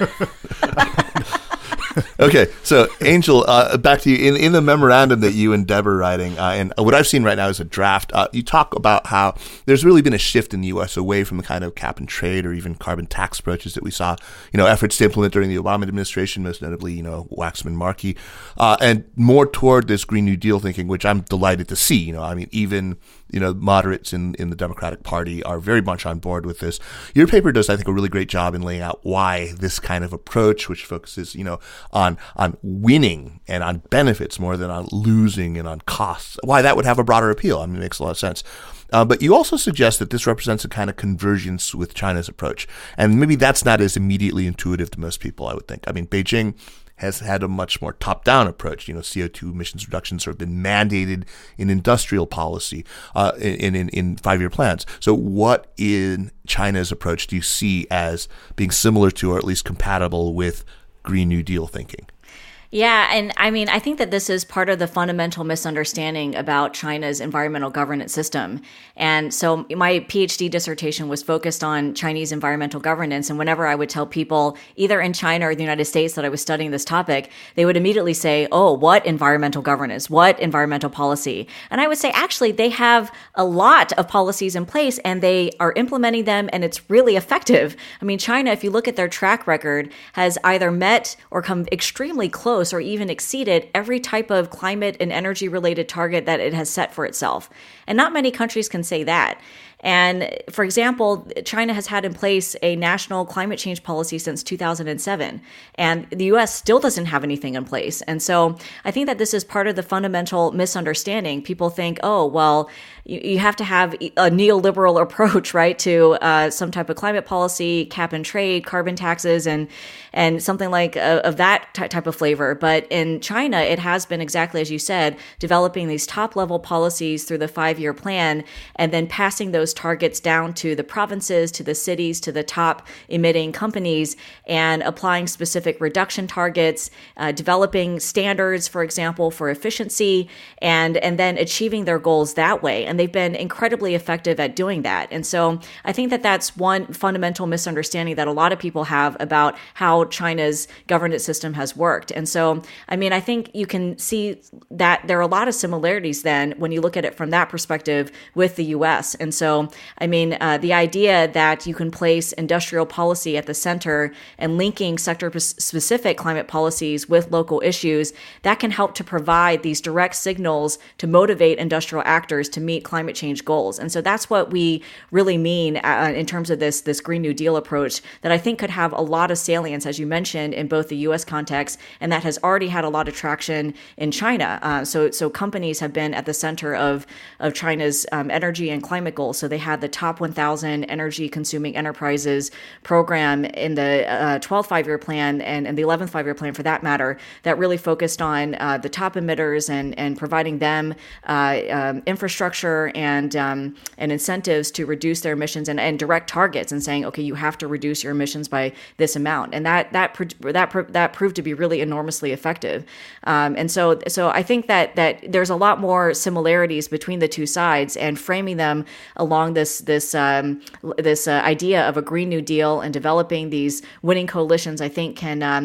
Okay, so Angel, uh, back to you. In, in the memorandum that you and Deb are writing, uh, and what I've seen right now is a draft, uh, you talk about how there's really been a shift in the U S away from the kind of cap and trade or even carbon tax approaches that we saw, you know, efforts to implement during the Obama administration, most notably, you know, Waxman-Markey, uh, and more toward this Green New Deal thinking, which I'm delighted to see. You know, I mean, even, you know, moderates in, in the Democratic Party are very much on board with this. Your paper does, I think, a really great job in laying out why this kind of approach, which focuses, you know, on on winning and on benefits more than on losing and on costs, why that would have a broader appeal. I mean, it makes a lot of sense. Uh, but you also suggest that this represents a kind of convergence with China's approach. And maybe that's not as immediately intuitive to most people, I would think. I mean, Beijing has had a much more top-down approach. You know, C O two emissions reductions have been mandated in industrial policy, uh, in, in, in five-year plans. So what in China's approach do you see as being similar to or at least compatible with Green New Deal thinking?
Yeah, and I mean, I think that this is part of the fundamental misunderstanding about China's environmental governance system. And so my PhD dissertation was focused on Chinese environmental governance. And whenever I would tell people, either in China or the United States, that I was studying this topic, they would immediately say, oh, what environmental governance? What environmental policy? And I would say, actually, they have a lot of policies in place and they are implementing them and it's really effective. I mean, China, if you look at their track record, has either met or come extremely close or even exceeded every type of climate and energy related target that it has set for itself. And not many countries can say that. And for example, China has had in place a national climate change policy since two thousand seven, and the U S still doesn't have anything in place. And so I think that this is part of the fundamental misunderstanding. People think, oh, well, you, you have to have a neoliberal approach, right, to uh, some type of climate policy, cap and trade, carbon taxes, and and something like uh, of that t- type of flavor. But in China, it has been exactly as you said, developing these top level policies through the five-year plan, and then passing those targets down to the provinces, to the cities, to the top emitting companies, and applying specific reduction targets, uh, developing standards, for example, for efficiency, and and then achieving their goals that way. And they've been incredibly effective at doing that. And so I think that that's one fundamental misunderstanding that a lot of people have about how China's governance system has worked. And so, I mean, I think you can see that there are a lot of similarities then when you look at it from that perspective with the U S. And so, I mean, uh, the idea that you can place industrial policy at the center and linking sector-specific climate policies with local issues, that can help to provide these direct signals to motivate industrial actors to meet climate change goals. And so that's what we really mean uh, in terms of this, this Green New Deal approach that I think could have a lot of salience, as you mentioned, in both the U S context, and that has already had a lot of traction in China. Uh, so, so companies have been at the center of, of China's um, energy and climate goals. So they had the top one thousand energy consuming enterprises program in the uh, twelfth five-year plan and, and the eleventh five-year plan for that matter, that really focused on uh, the top emitters and, and providing them uh, um, infrastructure and um, and incentives to reduce their emissions and, and direct targets and saying, okay, you have to reduce your emissions by this amount. And that that that that proved to be really enormously effective. Um, and so so I think that that there's a lot more similarities between the two sides, and framing them along this this um, this uh, idea of a Green New Deal and developing these winning coalitions, I think can um,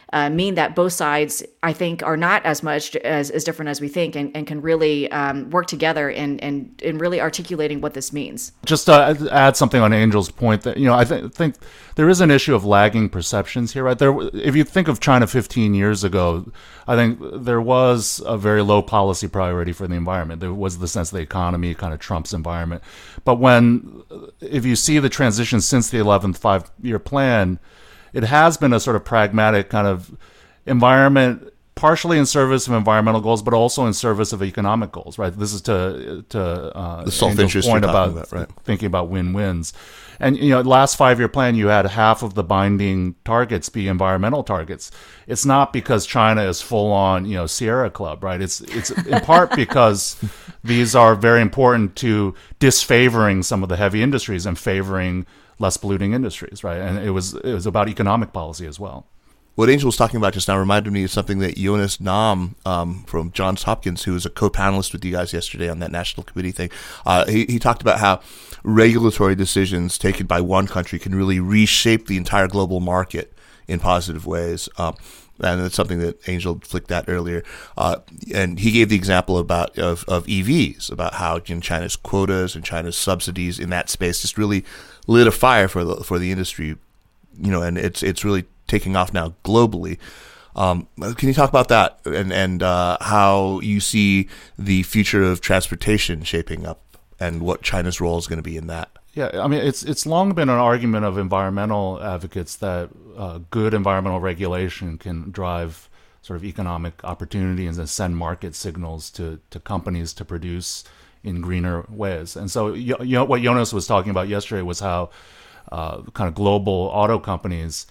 uh, mean that both sides, I think, are not as much as, as different as we think, and, and can really um, work together in, in, in really articulating what this means.
Just to add something on Angel's point, that, you know, I th- think there is an issue of lagging perceptions here, right? There, if you think of China fifteen years ago, I think there was a very low policy priority for the environment. There was the sense of the economy kind of trumps environment. But when, if you see the transition since the eleventh five-year plan, it has been a sort of pragmatic kind of environment, partially in service of environmental goals, but also in service of economic goals, right? This is to to uh,
the self-interest
point
you're
about,
about right?
thinking about win-wins. And, you know, last five-year plan, you had half of the binding targets be environmental targets. It's not because China is full-on, you know, Sierra Club, right? It's it's in part because these are very important to disfavoring some of the heavy industries and favoring less polluting industries, right? And it was it was about economic policy as well.
What Angel was talking about just now reminded me of something that Jonas Nahm um, from Johns Hopkins, who was a co-panelist with you guys yesterday on that national committee thing, uh, he, he talked about how regulatory decisions taken by one country can really reshape the entire global market in positive ways. Um, and it's something that Angel flicked at earlier. Uh, and he gave the example about of, of E Vs, about how, you know, China's quotas and China's subsidies in that space just really lit a fire for the for the industry, you know, and it's it's really taking off now globally. Um, can you talk about that and and uh, how you see the future of transportation shaping up and what China's role is going to be in that?
Yeah, I mean, it's it's long been an argument of environmental advocates that uh, good environmental regulation can drive sort of economic opportunities and send market signals to, to companies to produce in greener ways. And so, you know, what Jonas was talking about yesterday was how uh, kind of global auto companies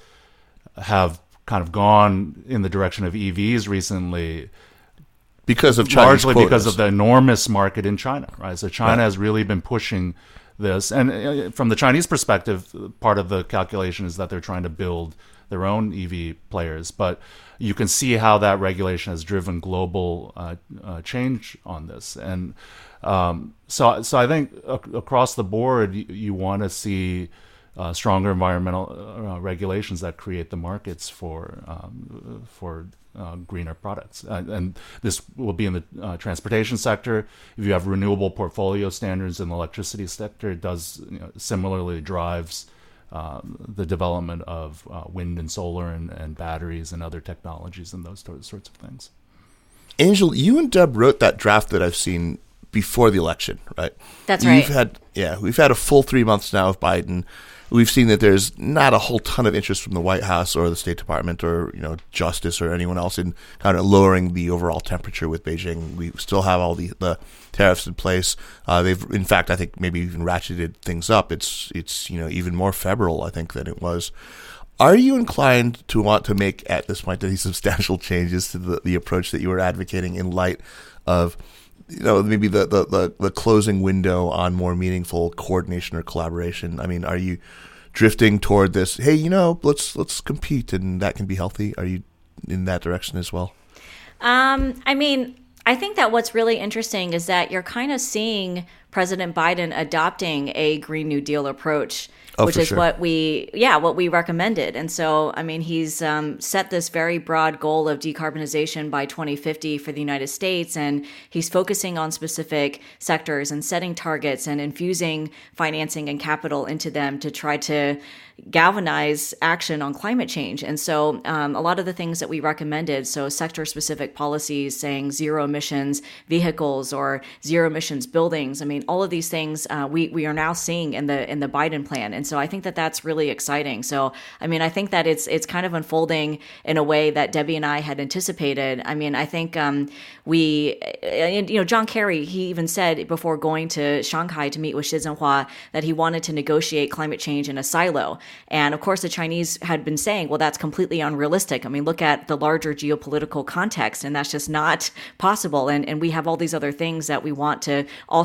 have kind of gone in the direction of E Vs recently
because of Chinese
largely
quotas.
because of the enormous market in China, right? So China
right.
has really been pushing this, and from the Chinese perspective, part of the calculation is that they're trying to build their own E V players, but you can see how that regulation has driven global uh, uh, change on this, and um, so so I think ac- across the board, you, you want to see Uh, stronger environmental uh, regulations that create the markets for um, for uh, greener products, uh, and this will be in the uh, transportation sector. If you have renewable portfolio standards in the electricity sector, it does, you know, similarly drives uh, the development of uh, wind and solar and, and batteries and other technologies and those sorts of things.
Angel, you and Deb wrote that draft that I've seen before the election, right?
That's
We've
right.
had yeah, we've had a full three months now of Biden. We've seen that there's not a whole ton of interest from the White House or the State Department or, you know, Justice or anyone else in kind of lowering the overall temperature with Beijing. We still have all the, the tariffs in place. Uh, they've, in fact, I think maybe even ratcheted things up. It's it's you know even more federal, I think, than it was. Are you inclined to want to make at this point any substantial changes to the, the approach that you were advocating in light of, you know, maybe the, the, the, the closing window on more meaningful coordination or collaboration? I mean, are you drifting toward this, hey, you know, let's let's compete and that can be healthy? Are you in that direction as well?
Um, I mean, I think that what's really interesting is that you're kind of seeing President Biden adopting a Green New Deal approach,
Oh,
which
for
is
sure.
what we, yeah, what we recommended. And so, I mean, he's um, set this very broad goal of decarbonization by twenty fifty for the United States, and he's focusing on specific sectors and setting targets and infusing financing and capital into them to try to galvanize action on climate change. And so um, a lot of the things that we recommended, so sector-specific policies saying zero emissions vehicles or zero emissions buildings, I mean, all of these things uh, we we are now seeing in the in the Biden plan. And so I think that that's really exciting. So, I mean, I think that it's it's kind of unfolding in a way that Debbie and I had anticipated. I mean, I think um, we, and, you know, John Kerry, he even said before going to Shanghai to meet with Xi Jinping that he wanted to negotiate climate change in a silo. And of course, the Chinese had been saying, well, that's completely unrealistic. I mean, look at the larger geopolitical context, and that's just not possible. And, and we have all these other things that we want to also be able to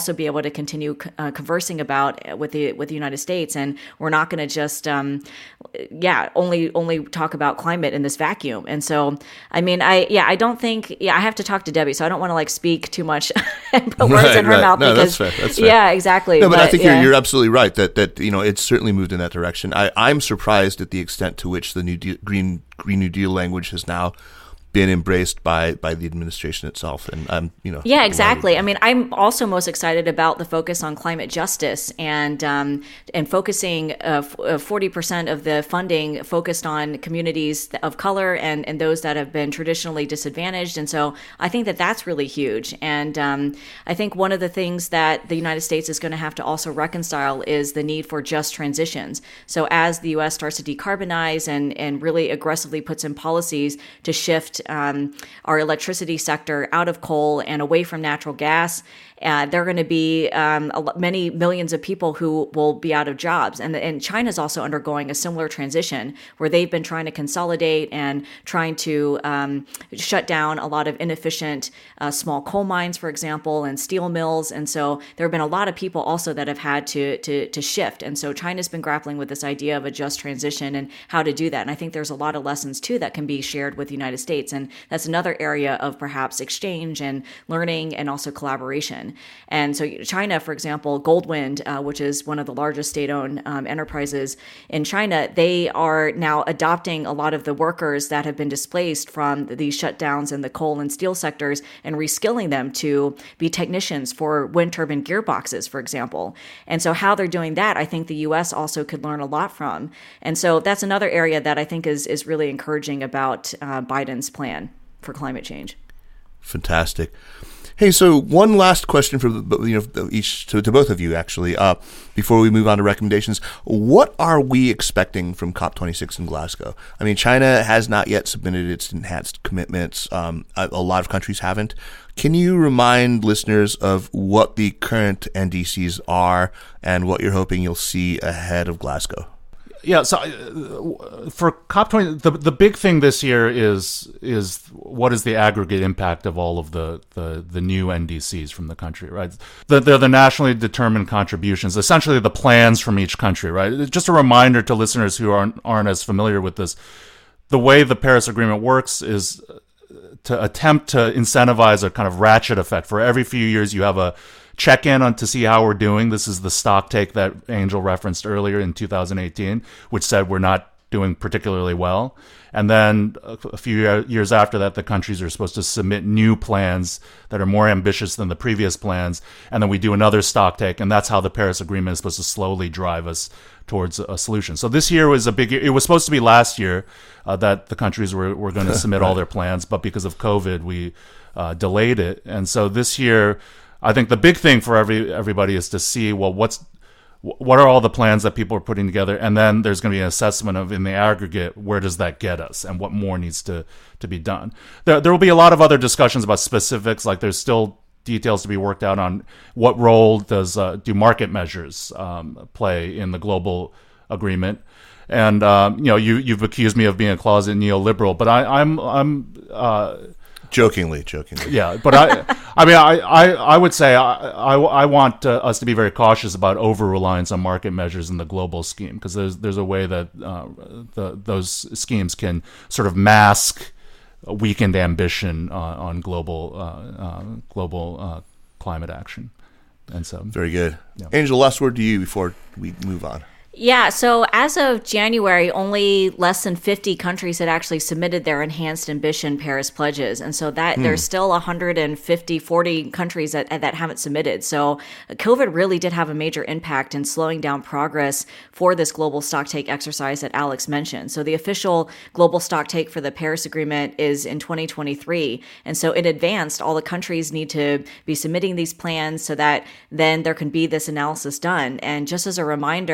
to continue uh, conversing about with the with the United States, and we're not going to just um, yeah only only talk about climate in this vacuum. And so, I mean, I yeah I don't think yeah I have to talk to Debbie, so I don't want to like speak too much and put words
right,
in her
right.
mouth
no,
because
that's fair. That's fair.
yeah exactly.
No, but, but I think
yeah.
you're, you're absolutely right that that you know it's certainly moved in that direction. I, I'm surprised at the extent to which the new Deal, Green Green New Deal language has now been embraced by by the administration itself, and I'm you know
yeah exactly. I mean, I'm also most excited about the focus on climate justice and um, and focusing forty percent of the funding focused on communities of color and and those that have been traditionally disadvantaged. And so I think that that's really huge. And um, I think one of the things that the United States is going to have to also reconcile is the need for just transitions. So as the U S starts to decarbonize and and really aggressively puts in policies to shift Um, our electricity sector out of coal and away from natural gas, uh, there are going to be um, a, many millions of people who will be out of jobs. And, and China's also undergoing a similar transition where they've been trying to consolidate and trying to um, shut down a lot of inefficient uh, small coal mines, for example, and steel mills. And so there have been a lot of people also that have had to, to, to shift. And so China's been grappling with this idea of a just transition and how to do that. And I think there's a lot of lessons, too, that can be shared with the United States. And that's another area of perhaps exchange and learning and also collaboration. And so China, for example, Goldwind, uh, which is one of the largest state-owned um, enterprises in China, they are now adopting a lot of the workers that have been displaced from these shutdowns in the coal and steel sectors and reskilling them to be technicians for wind turbine gearboxes, for example. And so how they're doing that, I think the U S also could learn a lot from. And so that's another area that I think is, is really encouraging about uh, Biden's plan for climate change.
Fantastic. Hey, so one last question for the, you know each to, to both of you actually. Uh, before we move on to recommendations, what are we expecting from COP twenty-six in Glasgow? I mean, China has not yet submitted its enhanced commitments. Um, a, a lot of countries haven't. Can you remind listeners of what the current N D Cs are and what you're hoping you'll see ahead of Glasgow?
Yeah, so uh, for COP twenty, the the big thing this year is is what is the aggregate impact of all of the, the, the new N D Cs from the country, right? The, they're the nationally determined contributions, essentially the plans from each country, right? Just a reminder to listeners who aren't aren't as familiar with this, the way the Paris Agreement works is to attempt to incentivize a kind of ratchet effect. For every few years, you have a check in on to see how we're doing. This is the stock take that Angel referenced earlier in two thousand eighteen, which said we're not doing particularly well. And then a few years after that, the countries are supposed to submit new plans that are more ambitious than the previous plans. And then we do another stock take. And that's how the Paris Agreement is supposed to slowly drive us towards a solution. So this year was a big year. It was supposed to be last year uh, that the countries were, were going to submit right. all their plans. But because of COVID, we uh, delayed it. And so this year, I think the big thing for every everybody is to see, well, what's what are all the plans that people are putting together, and then there's going to be an assessment of, in the aggregate, where does that get us, and what more needs to to be done. There there will be a lot of other discussions about specifics, like there's still details to be worked out on what role does uh, do market measures um, play in the global agreement. And um, you know, you you've accused me of being a closet neoliberal, but I, I'm I'm. Uh,
Jokingly, jokingly.
Yeah, but I, I mean, I, I, I would say I, I, I want uh, us to be very cautious about over-reliance on market measures in the global scheme, because there's there's a way that uh, the, those schemes can sort of mask a weakened ambition uh, on global uh, uh, global uh, climate action, and so
very good.
Yeah.
Angel, last word to you before we move on.
Yeah, so as of January, only less than fifty countries had actually submitted their enhanced ambition Paris pledges. And so that hmm. there's still one hundred fifty, forty countries that that haven't submitted. So COVID really did have a major impact in slowing down progress for this global stocktake exercise that Alex mentioned. So the official global stocktake for the Paris Agreement is in twenty twenty-three. And so in advance, all the countries need to be submitting these plans so that then there can be this analysis done. And just as a reminder, in twenty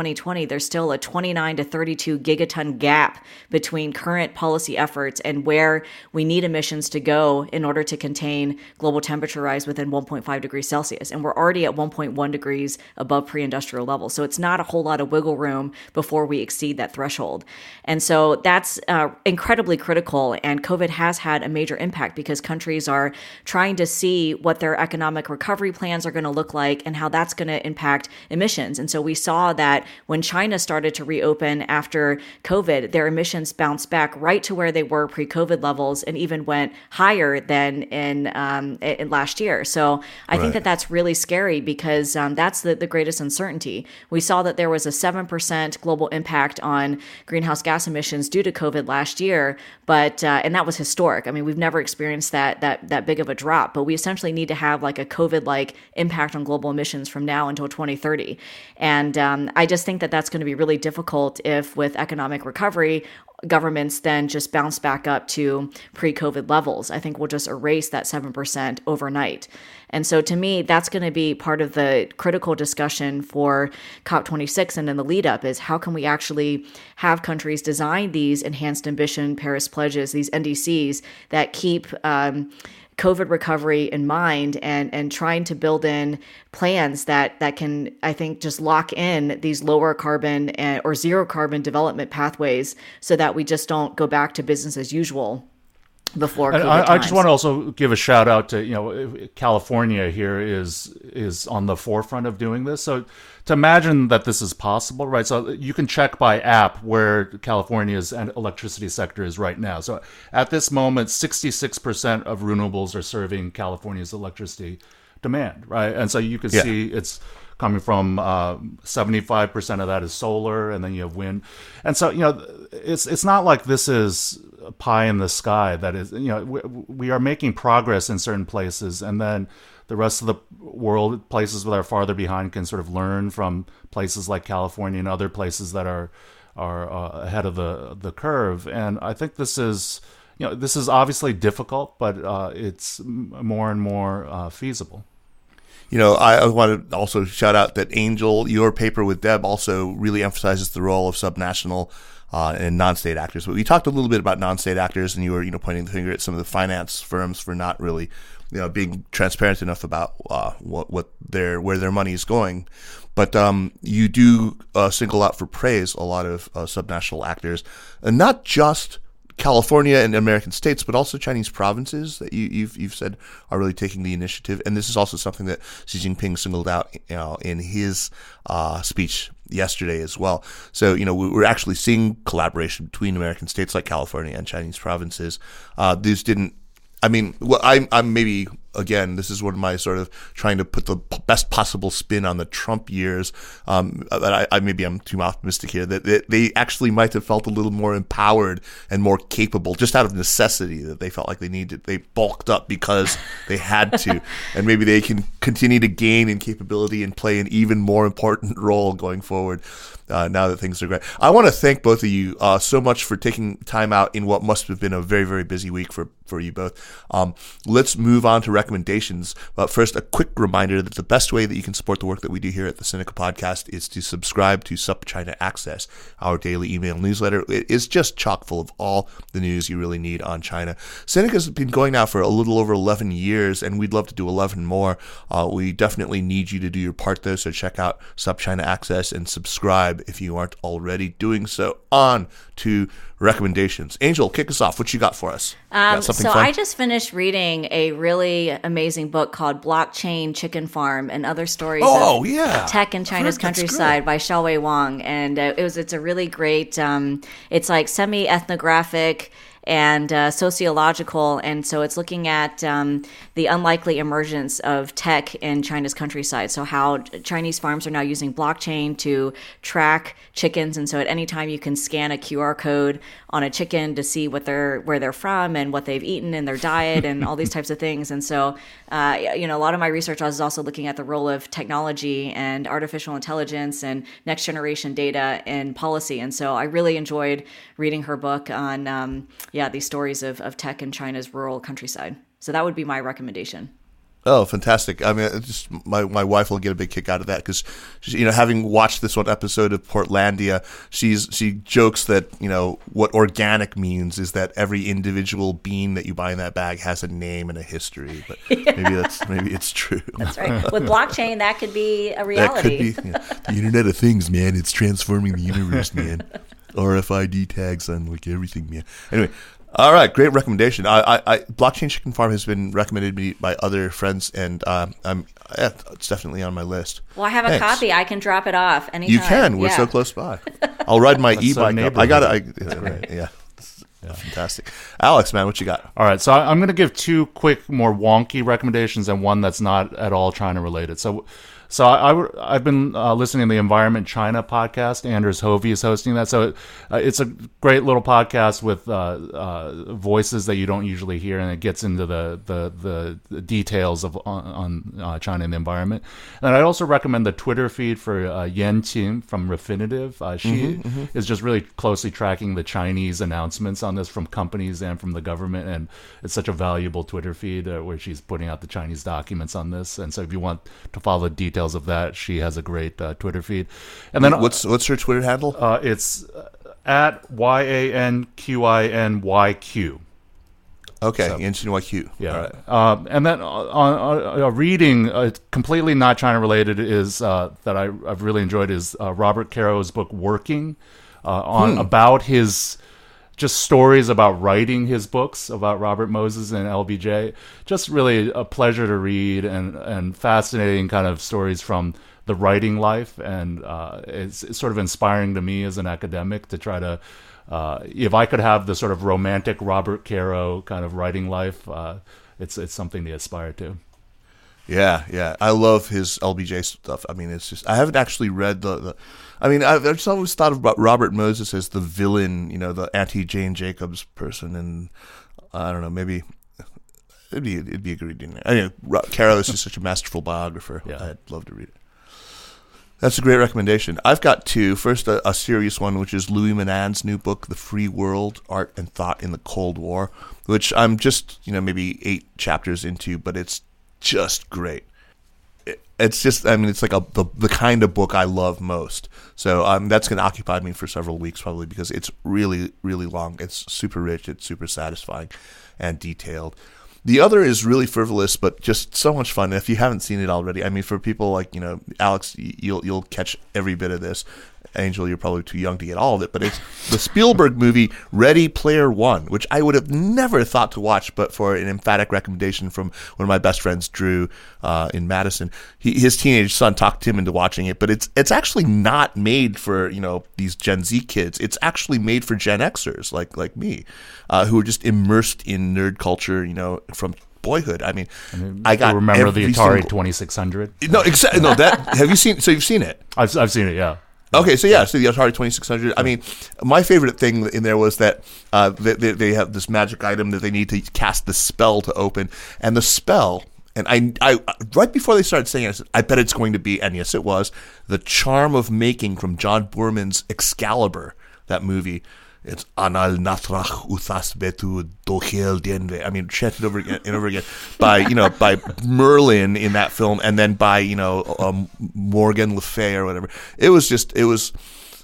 twenty twenty, there's still a twenty-nine to thirty-two gigaton gap between current policy efforts and where we need emissions to go in order to contain global temperature rise within one point five degrees Celsius. And we're already at one point one degrees above pre-industrial levels. So it's not a whole lot of wiggle room before we exceed that threshold. And so that's uh, incredibly critical. And COVID has had a major impact because countries are trying to see what their economic recovery plans are going to look like and how that's going to impact emissions. And so we saw that when China started to reopen after COVID, their emissions bounced back right to where they were pre-COVID levels and even went higher than in, um, in last year. So I right. think that that's really scary because um, that's the, the greatest uncertainty. We saw that there was a seven percent global impact on greenhouse gas emissions due to COVID last year, but uh, and that was historic. I mean, we've never experienced that that that big of a drop, but we essentially need to have like a COVID-like impact on global emissions from now until twenty thirty. And um, I just think that that's going to be really difficult if with economic recovery, governments then just bounce back up to pre-COVID levels. I think we'll just erase that seven percent overnight. And so to me, that's going to be part of the critical discussion for COP twenty-six and in the lead up is how can we actually have countries design these enhanced ambition Paris pledges, these N D Cs that keep um, COVID recovery in mind and, and trying to build in plans that, that can, I think, just lock in these lower carbon and, or zero carbon development pathways so that we just don't go back to business as usual before COVID
I, I just want to also give a shout out to, you know, California here is is on the forefront of doing this. So to imagine that this is possible, right? So you can check by app where California's electricity sector is right now. So at this moment, sixty-six percent of renewables are serving California's electricity demand, right? And so you can yeah. see it's coming from uh, seventy-five percent of that is solar, and then you have wind. And so, you know, it's it's not like this is a pie in the sky. That is, you know, we, we are making progress in certain places, and then the rest of the world, places that are farther behind, can sort of learn from places like California and other places that are are uh, ahead of the the curve. And I think this is, you know, this is obviously difficult, but uh, it's more and more uh, feasible.
You know, I want to also shout out that Angel, your paper with Deb also really emphasizes the role of subnational uh, and non-state actors. But we talked a little bit about non-state actors, and you were, you know, pointing the finger at some of the finance firms for not really, you know, being transparent enough about uh, what what their where their money is going. But um, you do uh, single out for praise a lot of uh, subnational actors, and not just California and American states, but also Chinese provinces that you, you've you've said are really taking the initiative. And this is also something that Xi Jinping singled out, you know, in his uh, speech yesterday as well. So, you know, we're actually seeing collaboration between American states like California and Chinese provinces. Uh, these didn't. I mean, well, I'm I'm maybe. Again, this is one of my sort of trying to put the best possible spin on the Trump years. Um, but I, I maybe I'm too optimistic here that they, they actually might have felt a little more empowered and more capable, just out of necessity, that they felt like they needed. They bulked up because they had to, and maybe they can continue to gain in capability and play an even more important role going forward. Uh, now that things are great. I want to thank both of you uh, so much for taking time out in what must have been a very, very busy week for, for you both. Um, let's move on to recommendations. But first, a quick reminder that the best way that you can support the work that we do here at the Sinica Podcast is to subscribe to SupChina Access, our daily email newsletter. It is just chock full of all the news you really need on China. Sinica's been going now for a little over eleven years, and we'd love to do eleven more. Uh, we definitely need you to do your part, though, so check out SupChina Access and subscribe if you aren't already doing so. On to recommendations. Angel, kick us off. What you got for us?
Um, so fun? I just finished reading a really amazing book called Blockchain Chicken Farm and Other Stories
oh,
of
yeah.
Tech in China's Countryside by Xiaowei Wang. And uh, it was it's a really great, um, it's like semi-ethnographic and uh, sociological. And so it's looking at um, the unlikely emergence of tech in China's countryside. So how Chinese farms are now using blockchain to track chickens. And so at any time you can scan a Q R code on a chicken to see what they're, where they're from and what they've eaten in their diet and all these types of things. And so, uh, you know, a lot of my research I was also looking at the role of technology and artificial intelligence and next generation data in policy. And so I really enjoyed reading her book on, um, yeah, these stories of, of tech in China's rural countryside. So that would be my recommendation.
Oh, fantastic! I mean, it's just my my wife will get a big kick out of that because, you know, having watched this one episode of Portlandia, she's she jokes that, you know, what organic means is that every individual bean that you buy in that bag has a name and a history. But maybe that's maybe it's true.
That's right. With blockchain, that could be a reality.
That could be, yeah. The Internet of Things, man. It's transforming the universe, man. R F I D tags on like everything, man. Anyway. All right, great recommendation. I, I, I, Blockchain Chicken Farm has been recommended me by other friends, and uh, I'm yeah, it's definitely on my list.
Well, I have a
Thanks.
copy. I can drop it off anytime.
You can. We're
yeah.
so close by. I'll ride my
That's so
e-bike up. I got it.
That's great.
Yeah. Yeah, fantastic. Alex, man, what you got?
All right, so I- I'm going to give two quick, more wonky recommendations and one that's not at all China related. So, so I, I have been uh, listening to the Environment China podcast. Anders Hovey is hosting that. So it, uh, it's a great little podcast with uh, uh, voices that you don't usually hear, and it gets into the the, the, the details of on, on uh, China and the environment. And I also recommend the Twitter feed for uh, Yan Qin from Refinitiv. Uh, she
Mm-hmm, mm-hmm.
is just really closely tracking the Chinese announcements on this from companies and from the government, and it's such a valuable Twitter feed uh, where she's putting out the Chinese documents on this. And so if you want to follow the details of that, she has a great uh, Twitter feed. And then
what's what's her Twitter handle?
uh, it's at Y A N Q I N Y Q.
Okay,
So-
Yan Qin Y Q.
Yeah,
All right.
um, and then on, on a reading uh, completely not China related is uh, that I, I've really enjoyed is uh, Robert Caro's book Working, uh, on
Hmm.
about his just stories about writing his books about Robert Moses and L B J. Just really a pleasure to read, and and fascinating kind of stories from the writing life, and uh, it's, it's sort of inspiring to me as an academic to try to. Uh, if I could have the sort of romantic Robert Caro kind of writing life, uh, it's it's something to aspire to.
Yeah, yeah. I love his L B J stuff. I mean, it's just I haven't actually read the. the I mean, I've, I've just always thought about Robert Moses as the villain, you know, the anti-Jane Jacobs person, and I don't know, maybe it'd be it'd be a good reading. Anyway, Caro is just such a masterful biographer.
Yeah.
I'd love to read it. That's a great recommendation. I've got two. First, a, a serious one, which is Louis Menand's new book, The Free World, Art and Thought in the Cold War, which I'm just, you know, maybe eight chapters into, but it's just great. It, it's just, I mean, it's like a the, the kind of book I love most. So um, that's going to occupy me for several weeks probably because it's really, really long. It's super rich. It's super satisfying and detailed. The other is really frivolous, but just so much fun. If you haven't seen it already, I mean, for people like, you know, Alex, you'll you'll catch every bit of this. Angel, you're probably too young to get all of it, but it's the Spielberg movie Ready Player One, which I would have never thought to watch, but for an emphatic recommendation from one of my best friends, Drew, uh, in Madison. He, his teenage son talked him into watching it, but it's it's actually not made for, you know, these Gen Z kids. It's actually made for Gen Xers like like me, uh, who are just immersed in nerd culture, you know, from boyhood. I mean, I, mean, I got
remember the Atari
single...
twenty-six hundred.
No, exactly. No, that have you seen? So you've seen it?
I've I've seen it. Yeah.
Okay, so yeah, so the Atari twenty-six hundred. I mean, my favorite thing in there was that uh, they, they, they have this magic item that they need to cast the spell to open, and the spell. And I, I, right before they started saying it, I said, I bet it's going to be, and yes, it was, The Charm of Making from John Boorman's Excalibur, that movie. It's Anal Natrach Uthas Betu Dochel Denve. I mean, chanted over again and over again by, you know, by Merlin in that film, and then by, you know, um, Morgan Le Fay or whatever. It was just, it was,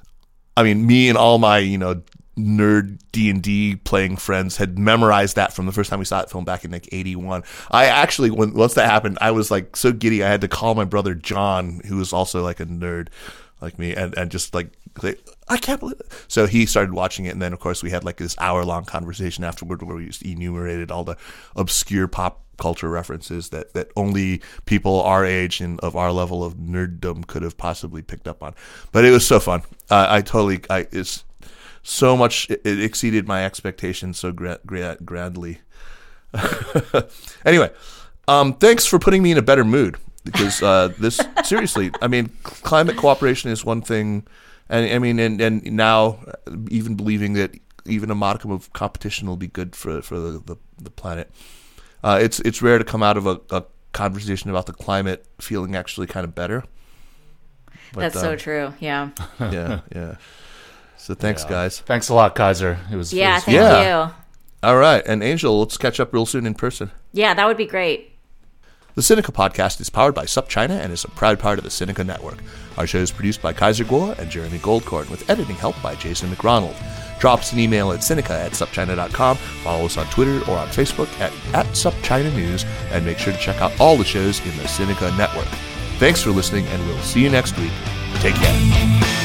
I mean, me and all my, you know, nerd D and D playing friends had memorized that from the first time we saw that film back in like eighty-one. I actually, when once that happened, I was like so giddy I had to call my brother John, who was also like a nerd like me, and, and just like, I can't believe it. So he started watching it, and then of course we had like this hour long conversation afterward where we just enumerated all the obscure pop culture references that, that only people our age and of our level of nerddom could have possibly picked up on. But it was so fun. Uh, I totally, I it's so much, it, it exceeded my expectations so gra- gra- grandly. Anyway, um, thanks for putting me in a better mood. Because uh, this, seriously, I mean, climate cooperation is one thing, and I mean, and, and now even believing that even a modicum of competition will be good for for the, the, the planet. Uh, it's it's rare to come out of a, a conversation about the climate feeling actually kind of better. But,
That's
um,
so true. Yeah.
Yeah, yeah. So thanks,
Yeah.
guys.
Thanks a lot, Kaiser. It was
Yeah.
it was
Thank
Yeah.
you.
All right, and Angel, let's catch up real soon in person.
Yeah, that would be great.
The Sinica podcast is powered by SupChina and is a proud part of the Sinica Network. Our show is produced by Kaiser Kuo and Jeremy Goldkorn, with editing help by Jason McRonald. Drop us an email at Sinica at supchina dot com, follow us on Twitter or on Facebook at, at SupChina News, and make sure to check out all the shows in the Sinica Network. Thanks for listening, and we'll see you next week. Take care.